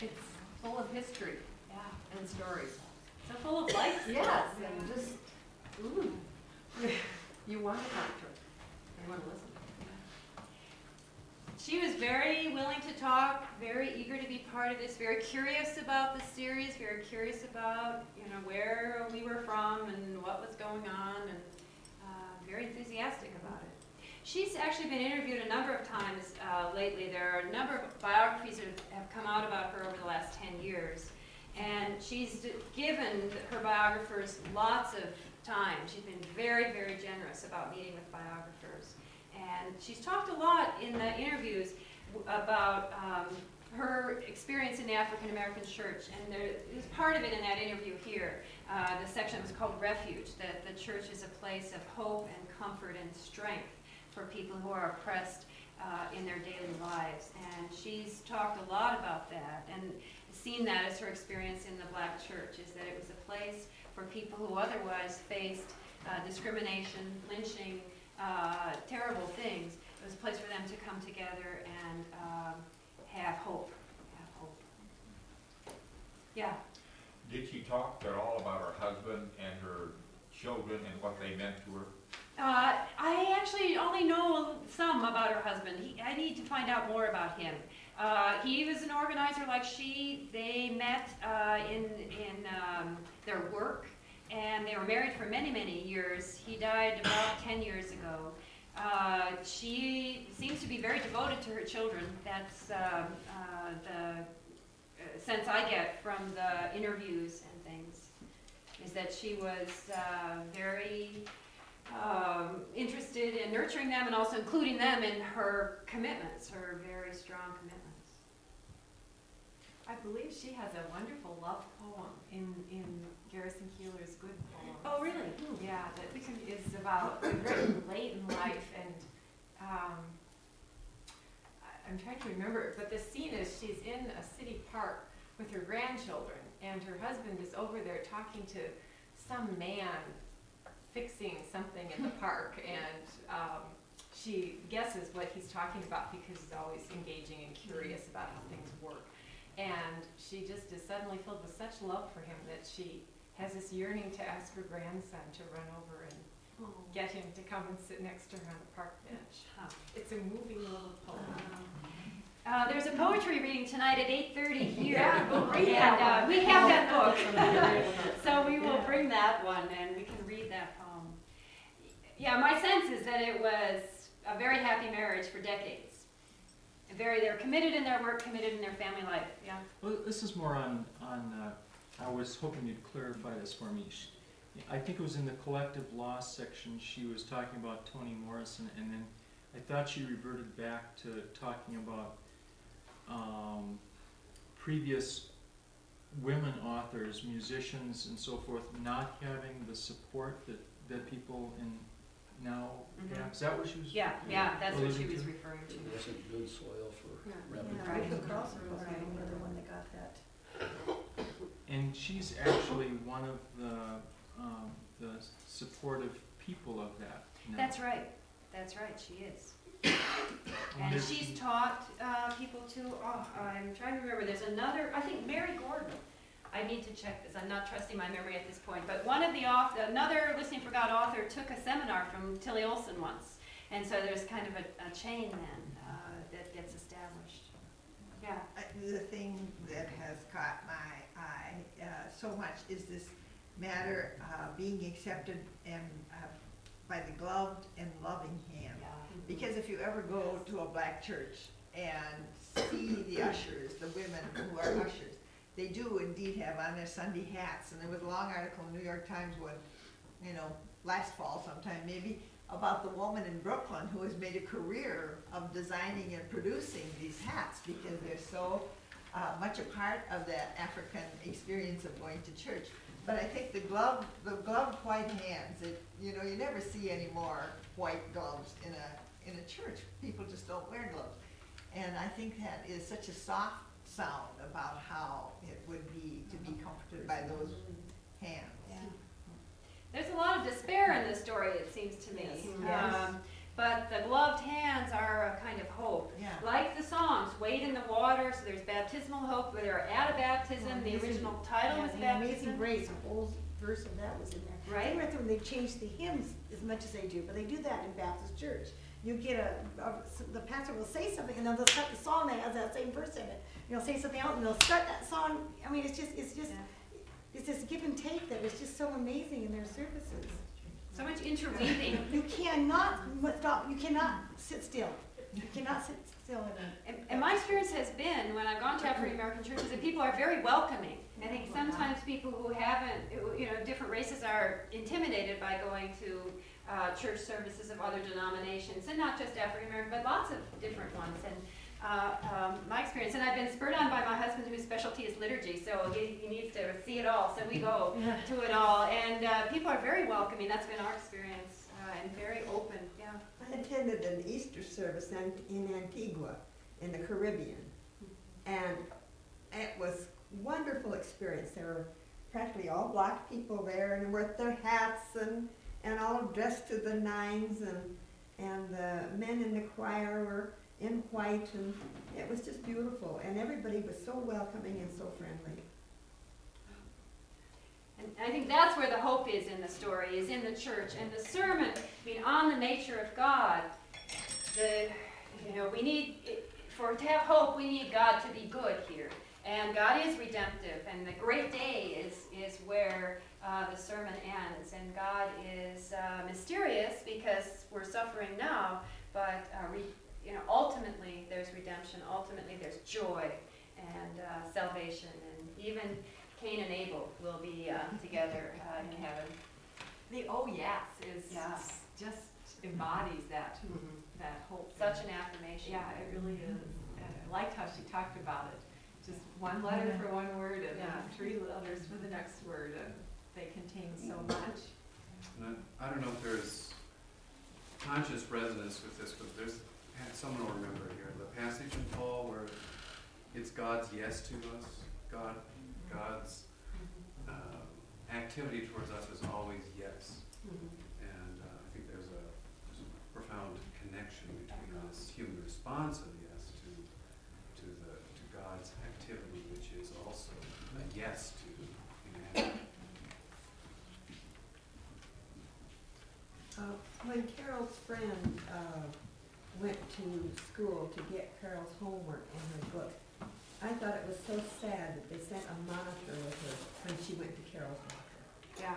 Speaker 3: up, very eager to be part of this, very curious about the series, very curious about, you know, where we were from and what was going on, and uh, very enthusiastic about it. She's actually been interviewed a number of times uh, lately. There are a number of biographies that have come out about her over the last ten years. And she's d- given her biographers lots of time. She's been very, very generous about meeting with biographers. And she's talked a lot in the interviews w- about um, her experience in the African American church. And there is part of it in that interview here. Uh, the section was called Refuge, that the church is a place of hope and comfort and strength for people who are oppressed uh, in their daily lives. And she's talked a lot about that and seen that as her experience in the black church, is that it was a place for people who otherwise faced uh, discrimination, lynching, uh, terrible things. It was a place for them to come together and um, have hope. Have hope. Yeah.
Speaker 8: Did she talk at all about her husband and her children and what they meant to her?
Speaker 3: Uh, I actually only know some about her husband. He, I need to find out more about him. Uh, he was an organizer like she. They met uh, in, in um, their work, and they were married for many, many years. He died about ten years ago. Uh, she seems to be very devoted to her children. That's uh, uh, the sense I get from the interviews and things, is that she was uh, very um, interested in nurturing them and also including them in her commitments, her very strong commitments.
Speaker 9: I believe she has a wonderful love poem in, in Garrison Keillor's Good Poems.
Speaker 3: Oh, really?
Speaker 9: Yeah, that is about written late in life, and um, I- I'm trying to remember, but the scene is she's in a city park with her grandchildren, and her husband is over there talking to some man fixing something in the park, and um, she guesses what he's talking about because he's always engaging and curious about how things work. And she just is suddenly filled with such love for him that she has this yearning to ask her grandson to run over and
Speaker 3: Oh.
Speaker 9: get him to come and sit next to her on the park bench.
Speaker 3: Huh.
Speaker 9: It's a moving little poem.
Speaker 3: Uh, there's a poetry reading tonight at eight thirty here.
Speaker 9: Yeah, we'll read
Speaker 3: and,
Speaker 9: that
Speaker 3: uh,
Speaker 9: one.
Speaker 3: we have that book. So we will bring that one and we can read that poem. Yeah, my sense is that it was a very happy marriage for decades. And very, they're committed in their work, committed in their family life. Yeah.
Speaker 10: Well, this is more on, on uh, I was hoping you'd clarify this for me. Sh- I think it was in the collective loss section she was talking about Toni Morrison, and then I thought she reverted back to talking about um, previous women authors, musicians, and so forth, not having the support that, that people in now
Speaker 3: Mhm.
Speaker 10: have. Is that what she was?
Speaker 3: Yeah, yeah, that's what she
Speaker 10: alluding
Speaker 3: was
Speaker 10: to?
Speaker 3: referring to.
Speaker 5: It wasn't good soil for
Speaker 3: Yeah.
Speaker 5: rapid
Speaker 4: Yeah,
Speaker 5: growth.
Speaker 4: Rachel Carlson was the only other one that got that.
Speaker 10: And she's actually one of the um, the supportive people of that. now.
Speaker 3: That's right. That's right, she is.
Speaker 10: I
Speaker 3: And
Speaker 10: wonder if
Speaker 3: she's
Speaker 10: she-
Speaker 3: taught uh, people too. Oh, I'm trying to remember. There's another, I think Mary Gordon. I need to check this. I'm not trusting my memory at this point. But one of the author, another Listening for God author took a seminar from Tilly Olson once. And so there's kind of a, a chain then uh, that gets established. Yeah.
Speaker 2: Uh, The thing that has caught my eye uh, so much is this matter uh, being accepted and uh, by the gloved and loving hand. Because if you ever go to a black church and see the ushers, the women who are ushers, they do indeed have on their Sunday hats. And there was a long article in the New York Times when, you know, last fall sometime maybe, about the woman in Brooklyn who has made a career of designing and producing these hats because they're so uh, much a part of that African experience of going to church. But I think the glove, the gloved white hands, it, you know, you never see any more white gloves in a in a church. People just don't wear gloves. And I think that is such a soft sound about how it would be to be comforted by those hands.
Speaker 3: Yeah. There's a lot of despair in this story, it seems to me.
Speaker 2: Yes.
Speaker 3: Um, but the gloved hands are a kind of hope.
Speaker 2: Yeah.
Speaker 3: Like the songs, Wade in the Water, so there's baptismal hope, where they're at a baptism. The original title was
Speaker 4: Yeah, the Amazing
Speaker 3: baptism.
Speaker 4: Grace, a whole verse of that was in there.
Speaker 3: Right.
Speaker 4: They went through and they changed the hymns as much as they do, but they do that in Baptist church. you get a, a, the pastor will say something, and then they'll start the song that has that same verse in it. You know, say something else, and they'll start that song. I mean, it's just, it's just,
Speaker 3: Yeah.
Speaker 4: it's this give and take that is just so amazing in their services.
Speaker 3: So much interweaving.
Speaker 4: You cannot stop. You cannot sit still. You cannot sit still in it.
Speaker 3: And, and my experience has been, when I've gone to African American churches, that people are very welcoming. I think sometimes people who haven't, you know, different races are intimidated by going to uh, church services of other denominations, and not just African American, but lots of different ones. And uh, um, my experience, and I've been spurred on by my husband, whose specialty is liturgy, so he, he needs to see it all, so we go to it all. And uh, people are very welcoming. That's been our experience, uh, and very open. Yeah.
Speaker 2: I attended an Easter service in, in Antigua, in the Caribbean, and it was a wonderful experience. There were practically all black people there, and with their hats and, and all dressed to the nines, and, and the men in the choir were in white, and it was just beautiful, and everybody was so welcoming and so friendly.
Speaker 3: And I think that's where the hope is in the story, is in the church. And the sermon, I mean, on the nature of God, the, you know, we need, for to have hope, we need God to be good here. And God is redemptive, and the great day is, is where uh, the sermon ends. And God is uh, mysterious because we're suffering now, but uh, re, you know, ultimately there's redemption, ultimately there's joy and uh, salvation, and even Cain and Abel will be uh, together uh, in heaven.
Speaker 9: The oh yes is
Speaker 3: Yeah.
Speaker 9: just embodies that
Speaker 3: Mm-hmm.
Speaker 9: that hope.
Speaker 3: Such an affirmation.
Speaker 9: Yeah, it really is. And I liked how she talked about it. Just one letter for one word, and
Speaker 3: Yeah.
Speaker 9: then three letters for the next word, and they contain so much.
Speaker 11: And I, I don't know if there's conscious resonance with this, but there's, someone will remember it here, the passage in Paul where it's God's yes to us, God, God's um, activity towards us is always yes. And uh, I think there's a, there's a profound connection between this human response of yes to to the to God's activity, which is also a yes to humanity.
Speaker 2: Uh, when Carol's friend uh, went to school to get Carol's homework in her book, I thought it was so sad that they sent a monitor with her when she went to Carol's locker.
Speaker 3: Yeah.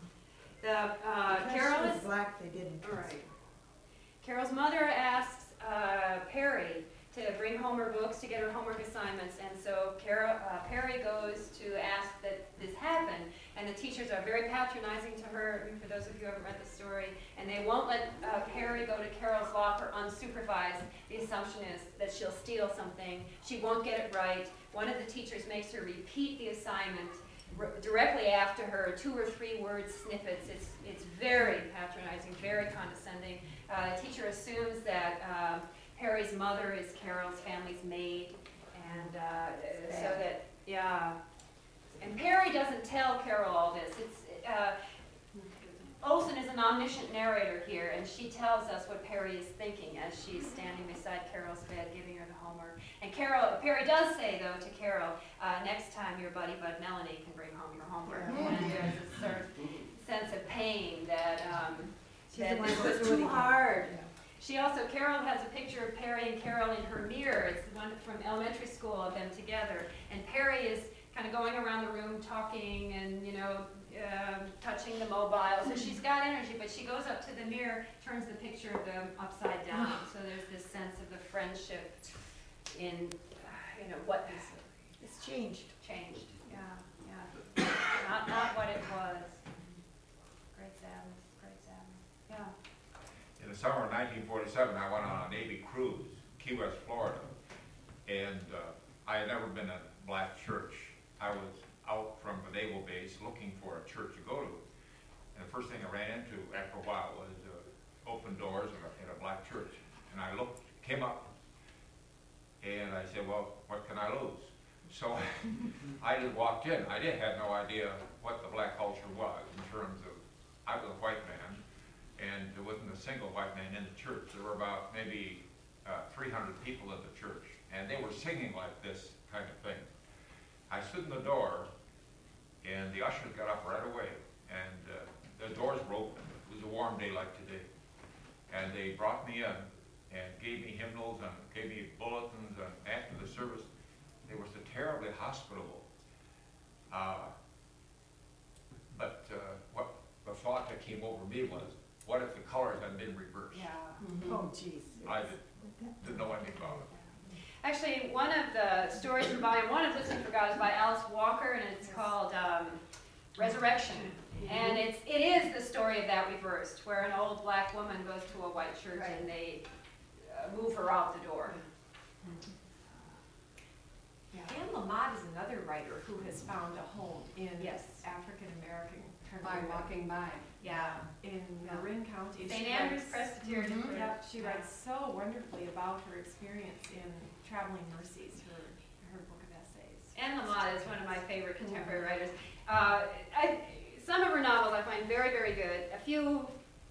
Speaker 3: The uh,
Speaker 2: Because
Speaker 3: Carol
Speaker 2: she was
Speaker 3: is
Speaker 2: black, they didn't.
Speaker 3: all right. Carol's mother asks uh, Perry to bring home her books to get her homework assignments, and so Carol, uh, Perry goes to ask that this happen, and the teachers are very patronizing to her, for those of you who haven't read the story, and they won't let uh, Perry go to Carol's locker unsupervised. The assumption is that she'll steal something, she won't get it right. One of the teachers makes her repeat the assignment r- directly after her, two or three word snippets. It's, it's very patronizing, very condescending. Uh, the teacher assumes that um, Perry's mother is Carol's family's maid, and uh, so that, yeah. And Perry doesn't tell Carol all this. It's uh, Olson is an omniscient narrator here, and she tells us what Perry is thinking as she's standing beside Carol's bed, giving her the homework. And Carol, Perry does say, though, to Carol, uh, next time your buddy Bud Melanie can bring home your homework.
Speaker 2: Yeah.
Speaker 3: And there's a certain sense of pain that um,
Speaker 2: She's
Speaker 3: that
Speaker 2: the one
Speaker 3: this
Speaker 2: who
Speaker 3: was
Speaker 2: goes through it
Speaker 3: too
Speaker 2: again.
Speaker 3: hard.
Speaker 2: Yeah.
Speaker 3: She also, Carol has a picture of Perry and Carol in her mirror. It's the one from elementary school of them together. And Perry is kind of going around the room talking and, you know, um, touching the mobile. So she's got energy, but she goes up to the mirror, turns the picture of them upside down. So there's this sense of the friendship in, uh, you know, what is
Speaker 4: It's changed.
Speaker 3: changed. Yeah, yeah. Not, not what it was. Great sadness, great sadness. Yeah.
Speaker 8: In the summer of nineteen forty-seven, I went on a Navy cruise, Key West, Florida, and uh, I had never been in a black church. I was out from the naval base looking for a church to go to, and the first thing I ran into after a while was uh, open doors in a, in a black church. And I looked, came up, and I said, well, what can I lose? So I just walked in. I didn't have no idea what the black culture was in terms of, I was a white man, and there wasn't a single white man in the church. There were about maybe uh, three hundred people in the church, and they were singing like this kind of thing. I stood in the door, and the ushers got up right away, and uh, the doors were open. It was a warm day like today. And they brought me in and gave me hymnals and gave me bulletins, and after the service, they were so terribly hospitable. Uh, but uh, what the thought that came over me was, what if the colors had been reversed?
Speaker 9: Yeah.
Speaker 4: Oh, jeez.
Speaker 8: I did, didn't know anything about it.
Speaker 3: Actually, one of the stories from volume one of Listening for God is by Alice Walker, and it's called um, Resurrection. And it's, it is the story of that reversed, where an old black woman goes to a white church
Speaker 9: Right.
Speaker 3: and they uh, move her out the door.
Speaker 9: Anne Lamott is another writer who has found a home in
Speaker 3: Yes.
Speaker 9: African American
Speaker 12: By walking by.
Speaker 3: Yeah.
Speaker 9: in
Speaker 3: Yeah.
Speaker 9: Marin County.
Speaker 3: Saint
Speaker 9: She
Speaker 3: Andrew's
Speaker 9: writes-
Speaker 3: Presbyterian.
Speaker 9: Mhm. Yeah, she
Speaker 3: Yeah.
Speaker 9: writes so wonderfully about her experience in Traveling Mercies, her, her book of essays.
Speaker 3: Anne Lamott is one of my favorite contemporary writers. Uh, I, some of her novels I find very, very good. A few,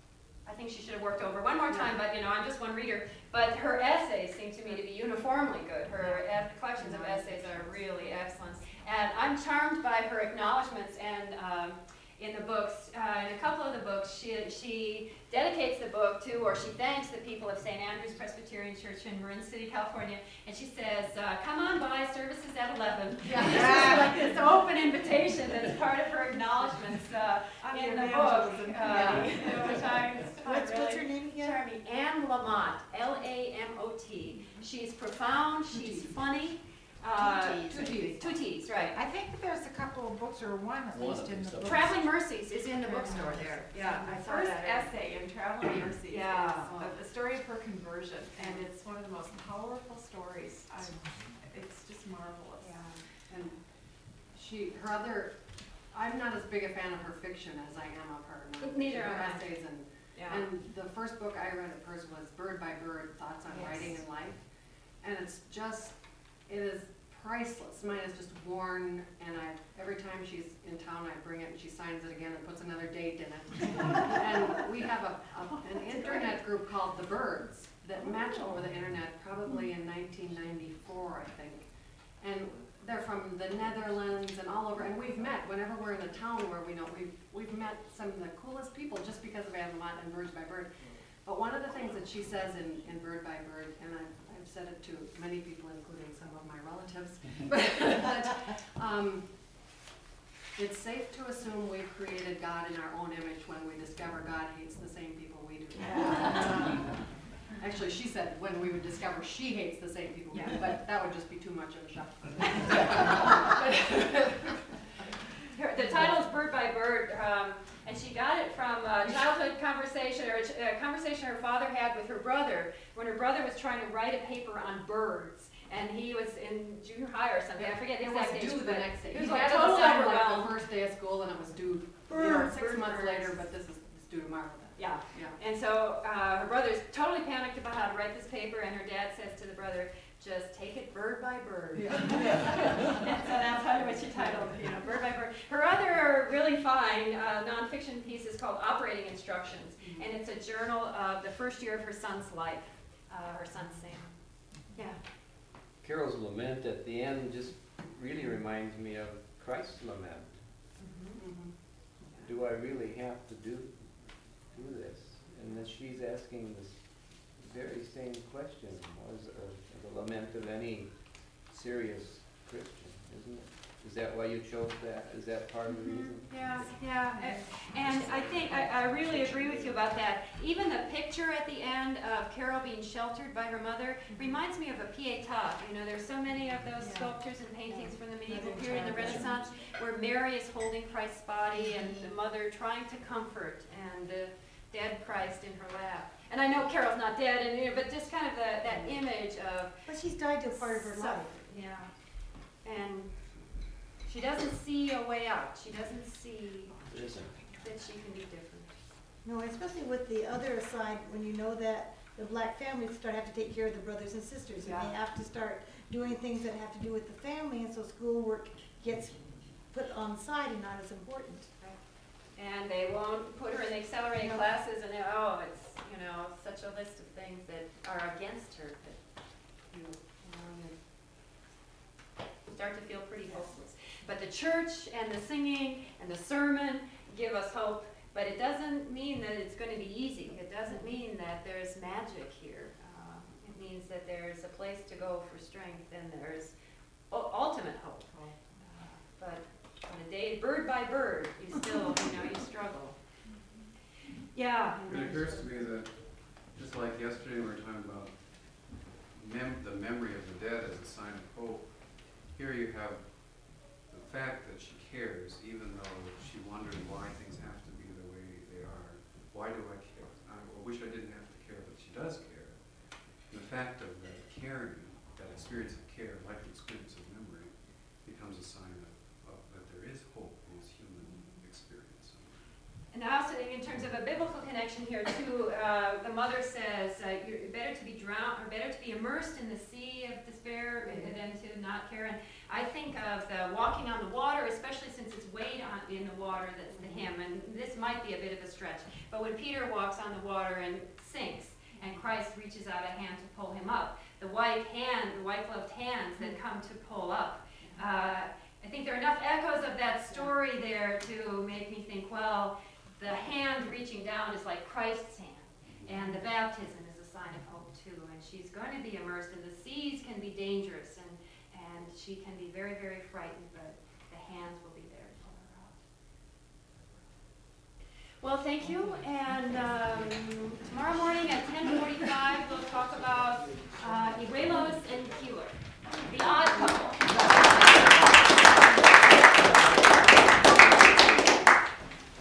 Speaker 3: I think she should have worked over one more time, but you know, I'm just one reader. But her essays seem to me to be uniformly good. Her uh, collections of essays are really excellent. And I'm charmed by her acknowledgments and um, in the books, uh, in a couple of the books, she, she dedicates the book to, or she thanks the people of Saint Andrew's Presbyterian Church in Marin City, California, and she says, uh, come on by, services at eleven. Yeah. This is like this open invitation that's part of her acknowledgments uh,
Speaker 9: On
Speaker 3: in
Speaker 9: the
Speaker 3: the book,
Speaker 9: evangelism.
Speaker 3: uh,
Speaker 9: Yeah.
Speaker 3: you know, which I find
Speaker 4: What's, what's her
Speaker 3: really
Speaker 4: name again?
Speaker 3: charming. Anne Lamott, L A M O T. She's profound, she's funny. Uh,
Speaker 2: Two T's.
Speaker 3: Two T's, right.
Speaker 2: I think that there's a couple of books, or one at
Speaker 5: One
Speaker 2: least
Speaker 5: of
Speaker 2: in
Speaker 5: them,
Speaker 2: the
Speaker 5: so-
Speaker 2: book.
Speaker 3: Traveling Mercies is in the bookstore there. Yeah, I saw
Speaker 9: First
Speaker 3: that.
Speaker 9: essay in Traveling Mercies
Speaker 3: Yeah.
Speaker 9: is the, the story of her conversion, and it's one of the most powerful stories. I'm, it's just marvelous.
Speaker 12: Yeah. And she, her other, I'm not as big a fan of her fiction as I am of her nonfiction,
Speaker 3: Neither
Speaker 12: her
Speaker 3: am I.
Speaker 12: essays. And,
Speaker 3: Yeah.
Speaker 12: and the first book I read of hers was Bird by Bird, Thoughts on
Speaker 9: Yes.
Speaker 12: Writing and Life. And it's just, it is priceless. Mine is just worn, and I, every time she's in town, I bring it, and she signs it again and puts another date in it. And we have a, a, an internet group called The Birds that met over the internet probably in nineteen ninety-four, I think. And they're from the Netherlands and all over, and we've met whenever we're in a town where we know, we've, we've met some of the coolest people just because of Anne Lamott and Birds by Bird. But one of the things that she says in, in Bird by Bird, and I've, I've said it to many people, including some of my relatives, but um, it's safe to assume we've created God in our own image when we discover God hates the same people we do. Actually, she said when we would discover she hates the same people, we do, but that would just be too much of a shock.
Speaker 3: Her- The title is Bird by Bird, um, and she got it from a childhood conversation, or a ch- a conversation her father had with her brother, when her brother was trying to write a paper on birds, and he was in junior high or something, I forget the
Speaker 12: It was
Speaker 3: exact age.
Speaker 12: due the
Speaker 3: but
Speaker 12: next day.
Speaker 3: It was
Speaker 12: He
Speaker 3: like
Speaker 12: had it
Speaker 3: totally
Speaker 12: assigned, like
Speaker 3: overwhelmed.
Speaker 12: the first day of school, and it was due, you know,
Speaker 3: Birds,
Speaker 12: six
Speaker 3: birds,
Speaker 12: months
Speaker 3: birds.
Speaker 12: later, but this is, it's due tomorrow then.
Speaker 3: Yeah,
Speaker 12: Yeah.
Speaker 3: and so uh, her brother's totally panicked about how to write this paper, and her dad says to the brother, just take it bird by bird. And so that's how what she titled, you know, Bird by Bird. Her other really fine uh, nonfiction piece is called Operating Instructions, and it's a journal of the first year of her son's life, uh, her son Sam. Yeah.
Speaker 13: Carol's lament at the end just really reminds me of Christ's lament. Do I really have to do do this? And then she's asking this very same question, was a, the lament of any serious Christian, isn't it? Is that why you chose that? Is that part of the reason?
Speaker 3: Yeah, yeah, a- and I think, I, I really agree with you about that. Even the picture at the end of Carol being sheltered by her mother reminds me of a Pietà. You know, there's so many of those sculptures and paintings from the medieval period and the Renaissance where Mary is holding Christ's body and the mother trying to comfort and the dead Christ in her lap. And I know Carol's not dead, and you know, but just kind of the, that image of
Speaker 4: But she's died to a part of her life.
Speaker 3: suffering. Yeah, and she doesn't see a way out. She doesn't see
Speaker 13: There isn't.
Speaker 3: that she can be different.
Speaker 4: No, especially with the other side, when you know that the black families start have to take care of the brothers and sisters, and
Speaker 3: Yeah.
Speaker 4: they have to start doing things that have to do with the family, and so schoolwork gets put on the side and not as important.
Speaker 3: And they won't put her in the accelerated
Speaker 4: No.
Speaker 3: classes, and they- oh, it's, you know, such a list of things that are against her that you, you know, you start to feel pretty hopeless. But the church and the singing and the sermon give us hope, But it doesn't mean that it's going to be easy. It doesn't mean that there's magic here. Uh, it means that there's a place to go for strength, and there's u- ultimate hope. Uh, but on a day, bird by bird, you still, you know, you struggle. Yeah.
Speaker 11: It occurs to me that, just like yesterday, we were talking about mem- the memory of the dead as a sign of hope. Here you have the fact that she cares, even though she wonders why things have to be the way they are. Why do I care? I wish I didn't have to care, but she does care. And the fact of that caring, that experience of care, like the experience of memory, becomes a sign of, of that there is hope in this human experience.
Speaker 3: And also, in terms of a biblical connection here too, uh, the mother says, uh, "You're better to be drowned, or better to be immersed in the sea of despair than to not care." And I think of the walking on the water, especially since it's weight on in the water that's the hymn. And this might be a bit of a stretch, but when Peter walks on the water and sinks, and Christ reaches out a hand to pull him up, the white hand, the white-gloved hands that come to pull up. Uh, I think there are enough echoes of that story there to make me think, well, the hand reaching down is like Christ's hand, and the baptism is a sign of hope too. And she's going to be immersed, and the seas can be dangerous, and and she can be very, very frightened, but the hands will be there to pull her out. Well, thank you, and um, tomorrow morning at ten